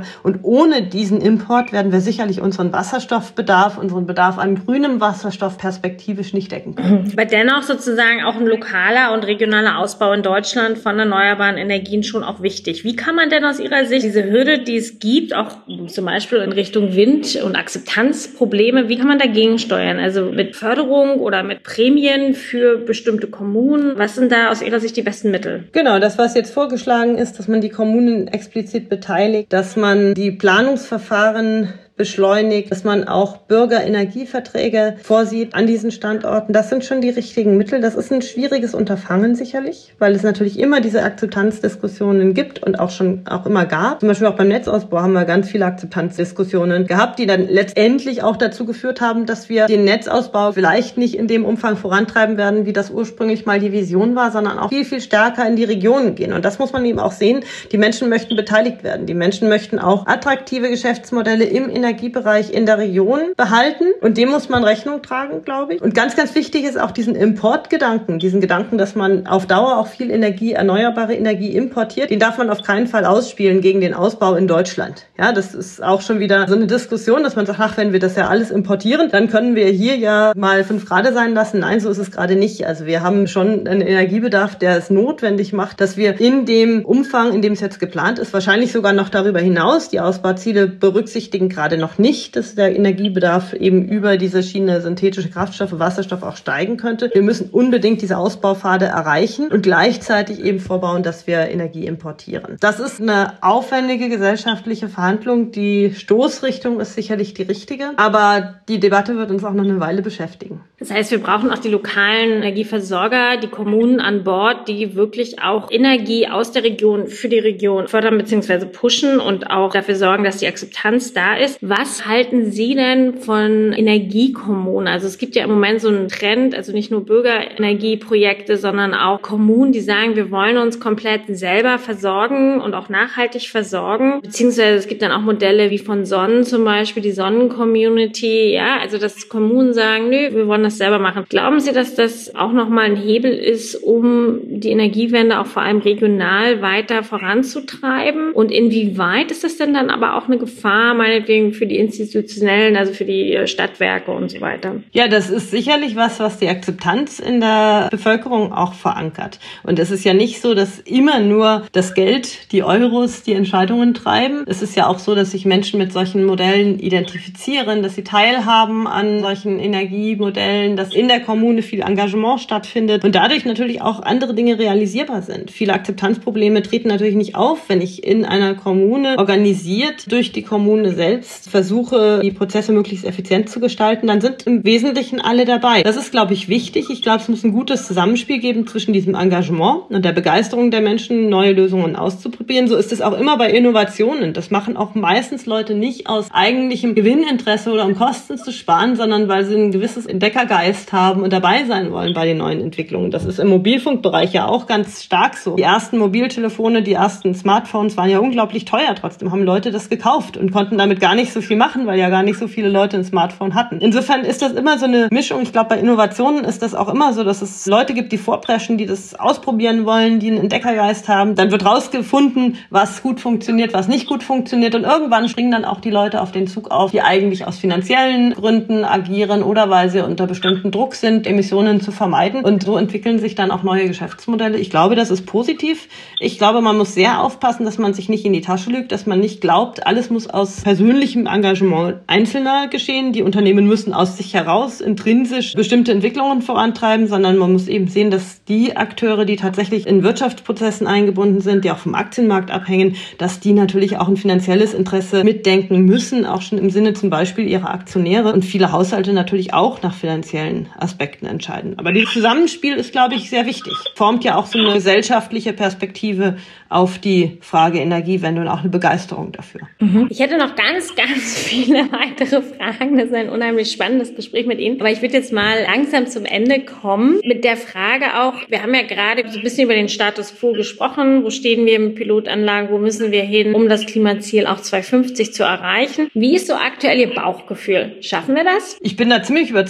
A: Und ohne diesen Import werden wir sicherlich unseren Wasserstoffbedarf, unseren Bedarf an grünem Wasserstoff perspektivisch nicht decken können.
D: Aber dennoch sozusagen auch ein lokaler und regionaler Ausbau in Deutschland von erneuerbaren Energien schon auch wichtig. Wie kann man denn aus Ihrer Sicht diese Hürde, die es gibt, auch zum Beispiel in Richtung Wind- und Akzeptanzprobleme, wie kann man dagegen steuern? Also mit Förderung oder mit Prämien für bestimmte Kommunen? Was sind da aus Ihrer Sicht die besten Mittel?
A: Genau, das, was jetzt vorgeschlagen ist, dass man die Kommunen explizit beteiligt, dass man die Planungsverfahren beschleunigt, dass man auch Bürgerenergieverträge vorsieht an diesen Standorten. Das sind schon die richtigen Mittel. Das ist ein schwieriges Unterfangen sicherlich, weil es natürlich immer diese Akzeptanzdiskussionen gibt und auch immer gab. Zum Beispiel auch beim Netzausbau haben wir ganz viele Akzeptanzdiskussionen gehabt, die dann letztendlich auch dazu geführt haben, dass wir den Netzausbau vielleicht nicht in dem Umfang vorantreiben werden, wie das ursprünglich mal die Vision war, sondern auch viel, viel stärker in die Regionen gehen. Und das muss man eben auch sehen. Die Menschen möchten beteiligt werden. Die Menschen möchten auch attraktive Geschäftsmodelle im Energiebereich in der Region behalten und dem muss man Rechnung tragen, glaube ich. Und ganz, ganz wichtig ist auch diesen Importgedanken, diesen Gedanken, dass man auf Dauer auch viel Energie, erneuerbare Energie importiert, den darf man auf keinen Fall ausspielen gegen den Ausbau in Deutschland. Ja, das ist auch schon wieder so eine Diskussion, dass man sagt, ach, wenn wir das ja alles importieren, dann können wir hier ja mal 5 Grad sein lassen. Nein, so ist es gerade nicht. Also wir haben schon einen Energiebedarf, der es notwendig macht, dass wir in dem Umfang, in dem es jetzt geplant ist, wahrscheinlich sogar noch darüber hinaus, die Ausbauziele berücksichtigen gerade noch nicht, dass der Energiebedarf eben über diese Schiene synthetische Kraftstoffe, Wasserstoff auch steigen könnte. Wir müssen unbedingt diese Ausbaupfade erreichen und gleichzeitig eben vorbauen, dass wir Energie importieren. Das ist eine aufwendige gesellschaftliche Verhandlung. Die Stoßrichtung ist sicherlich die richtige, aber die Debatte wird uns auch noch eine Weile beschäftigen.
D: Das heißt, wir brauchen auch die lokalen Energieversorger, die Kommunen an Bord, die wirklich auch Energie aus der Region für die Region fördern bzw. pushen und auch dafür sorgen, dass die Akzeptanz da ist. Was halten Sie denn von Energiekommunen? Also es gibt ja im Moment so einen Trend, also nicht nur Bürgerenergieprojekte, sondern auch Kommunen, die sagen, wir wollen uns komplett selber versorgen und auch nachhaltig versorgen. Beziehungsweise es gibt dann auch Modelle wie von Sonnen zum Beispiel, die Sonnen-Community. Ja, also dass Kommunen sagen, nö, wir wollen das selber machen. Glauben Sie, dass das auch nochmal ein Hebel ist, um die Energiewende auch vor allem regional weiter voranzutreiben? Und inwieweit ist das denn dann aber auch eine Gefahr, meinetwegen für die institutionellen, also für die Stadtwerke und so weiter?
A: Ja, das ist sicherlich was die Akzeptanz in der Bevölkerung auch verankert. Und es ist ja nicht so, dass immer nur das Geld, die Euros, die Entscheidungen treiben. Es ist ja auch so, dass sich Menschen mit solchen Modellen identifizieren, dass sie teilhaben an solchen Energiemodellen, dass in der Kommune viel Engagement stattfindet und dadurch natürlich auch andere Dinge realisierbar sind. Viele Akzeptanzprobleme treten natürlich nicht auf, wenn ich in einer Kommune organisiert durch die Kommune selbst versuche, die Prozesse möglichst effizient zu gestalten, dann sind im Wesentlichen alle dabei. Das ist, glaube ich, wichtig. Ich glaube, es muss ein gutes Zusammenspiel geben zwischen diesem Engagement und der Begeisterung der Menschen, neue Lösungen auszuprobieren. So ist es auch immer bei Innovationen. Das machen auch meistens Leute nicht aus eigentlichem Gewinninteresse oder um Kosten zu sparen, sondern weil sie ein gewisses Entdeckergeist haben und dabei sein wollen bei den neuen Entwicklungen. Das ist im Mobilfunkbereich ja auch ganz stark so. Die ersten Mobiltelefone, die ersten Smartphones waren ja unglaublich teuer. Trotzdem haben Leute das gekauft und konnten damit gar nicht so viel machen, weil ja gar nicht so viele Leute ein Smartphone hatten. Insofern ist das immer so eine Mischung. Ich glaube, bei Innovationen ist das auch immer so, dass es Leute gibt, die vorpreschen, die das ausprobieren wollen, die einen Entdeckergeist haben. Dann wird rausgefunden, was gut funktioniert, was nicht gut funktioniert. Und irgendwann springen dann auch die Leute auf den Zug auf, die eigentlich aus finanziellen Gründen agieren oder weil sie unter bestimmten Druck sind, Emissionen zu vermeiden. Und so entwickeln sich dann auch neue Geschäftsmodelle. Ich glaube, das ist positiv. Ich glaube, man muss sehr aufpassen, dass man sich nicht in die Tasche lügt, dass man nicht glaubt, alles muss aus persönlichem Engagement Einzelner geschehen. Die Unternehmen müssen aus sich heraus intrinsisch bestimmte Entwicklungen vorantreiben, sondern man muss eben sehen, dass die Akteure, die tatsächlich in Wirtschaftsprozessen eingebunden sind, die auch vom Aktienmarkt abhängen, dass die natürlich auch ein finanzielles Interesse mitdenken müssen, auch schon im Sinne zum Beispiel ihrer Aktionäre und viele Haushalte natürlich auch nach finanziellen Aspekten entscheiden. Aber dieses Zusammenspiel ist, glaube ich, sehr wichtig. Formt ja auch so eine gesellschaftliche Perspektive auf die Frage Energiewende und auch eine Begeisterung dafür.
D: Ich hätte noch ganz viele weitere Fragen. Das ist ein unheimlich spannendes Gespräch mit Ihnen. Aber ich würde jetzt mal langsam zum Ende kommen mit der Frage auch, wir haben ja gerade so ein bisschen über den Status quo gesprochen. Wo stehen wir mit Pilotanlagen? Wo müssen wir hin, um das Klimaziel auch 2050 zu erreichen? Wie ist so aktuell Ihr Bauchgefühl? Schaffen wir das?
A: Ich bin da ziemlich überzeugt davon,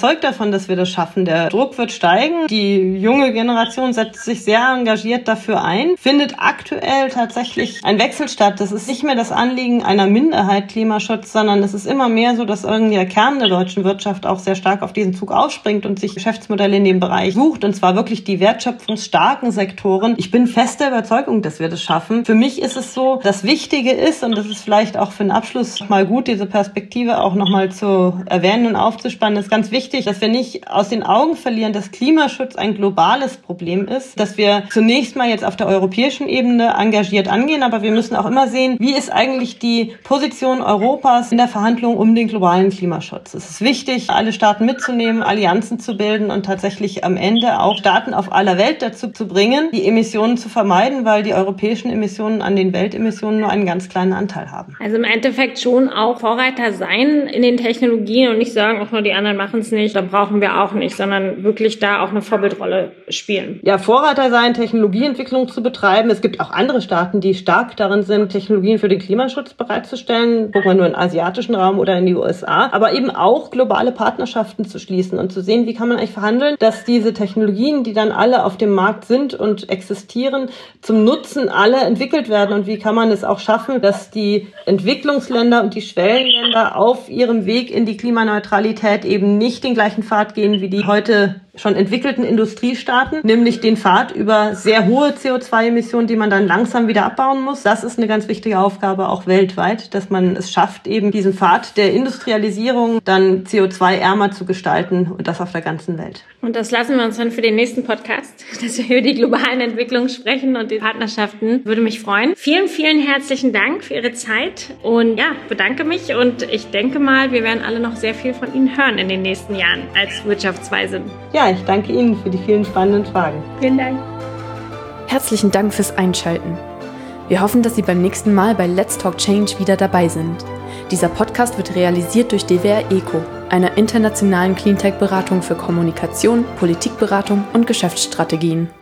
A: davon, dass wir das schaffen. Der Druck wird steigen. Die junge Generation setzt sich sehr engagiert dafür ein, findet aktuell tatsächlich ein Wechsel statt. Das ist nicht mehr das Anliegen einer Minderheit Klimaschutz, sondern es ist immer mehr so, dass irgendwie der Kern der deutschen Wirtschaft auch sehr stark auf diesen Zug aufspringt und sich Geschäftsmodelle in dem Bereich sucht, und zwar wirklich die wertschöpfungsstarken Sektoren. Ich bin fest der Überzeugung, dass wir das schaffen. Für mich ist es so, das Wichtige ist, und das ist vielleicht auch für den Abschluss mal gut, diese Perspektive auch nochmal zu erwähnen und aufzuspannen, ist ganz wichtig, dass wir nicht aus den Augen verlieren, dass Klimaschutz ein globales Problem ist, dass wir zunächst mal jetzt auf der europäischen Ebene engagiert angehen, aber wir müssen auch immer sehen, wie ist eigentlich die Position Europas in der Verhandlung um den globalen Klimaschutz. Es ist wichtig, alle Staaten mitzunehmen, Allianzen zu bilden und tatsächlich am Ende auch Staaten auf aller Welt dazu zu bringen, die Emissionen zu vermeiden, weil die europäischen Emissionen an den Weltemissionen nur einen ganz kleinen Anteil haben.
D: Also im Endeffekt schon auch Vorreiter sein in den Technologien und nicht sagen, auch nur die anderen machen es nicht, da brauchen wir auch nicht, sondern wirklich da auch eine Vorbildrolle spielen.
A: Ja, Vorreiter sein, Technologieentwicklung zu betreiben. Es gibt auch andere Staaten, die stark darin sind, Technologien für den Klimaschutz bereitzustellen. Gucken wir nur in den asiatischen Raum oder in die USA. Aber eben auch globale Partnerschaften zu schließen und zu sehen, wie kann man eigentlich verhandeln, dass diese Technologien, die dann alle auf dem Markt sind und existieren, zum Nutzen aller entwickelt werden. Und wie kann man es auch schaffen, dass die Entwicklungsländer und die Schwellenländer auf ihrem Weg in die Klimaneutralität eben nicht den gleichen Pfad gehen wie die heute schon entwickelten Industriestaaten, nämlich den Pfad über sehr hohe CO2-Emissionen, die man dann langsam wieder abbauen muss. Das ist eine ganz wichtige Aufgabe auch weltweit, dass man es schafft, eben diesen Pfad der Industrialisierung dann CO2-ärmer zu gestalten, und das auf der ganzen Welt.
D: Und das lassen wir uns dann für den nächsten Podcast, dass wir über die globalen Entwicklungen sprechen und die Partnerschaften. Würde mich freuen. Vielen, vielen herzlichen Dank für Ihre Zeit und ja, bedanke mich, und ich denke mal, wir werden alle noch sehr viel von Ihnen hören in den nächsten Jahren als Wirtschaftsweise.
A: Ja, ich danke Ihnen für die vielen spannenden Fragen.
D: Vielen Dank.
B: Herzlichen Dank fürs Einschalten. Wir hoffen, dass Sie beim nächsten Mal bei Let's Talk Change wieder dabei sind. Dieser Podcast wird realisiert durch DWR ECO, einer internationalen Cleantech-Beratung für Kommunikation, Politikberatung und Geschäftsstrategien.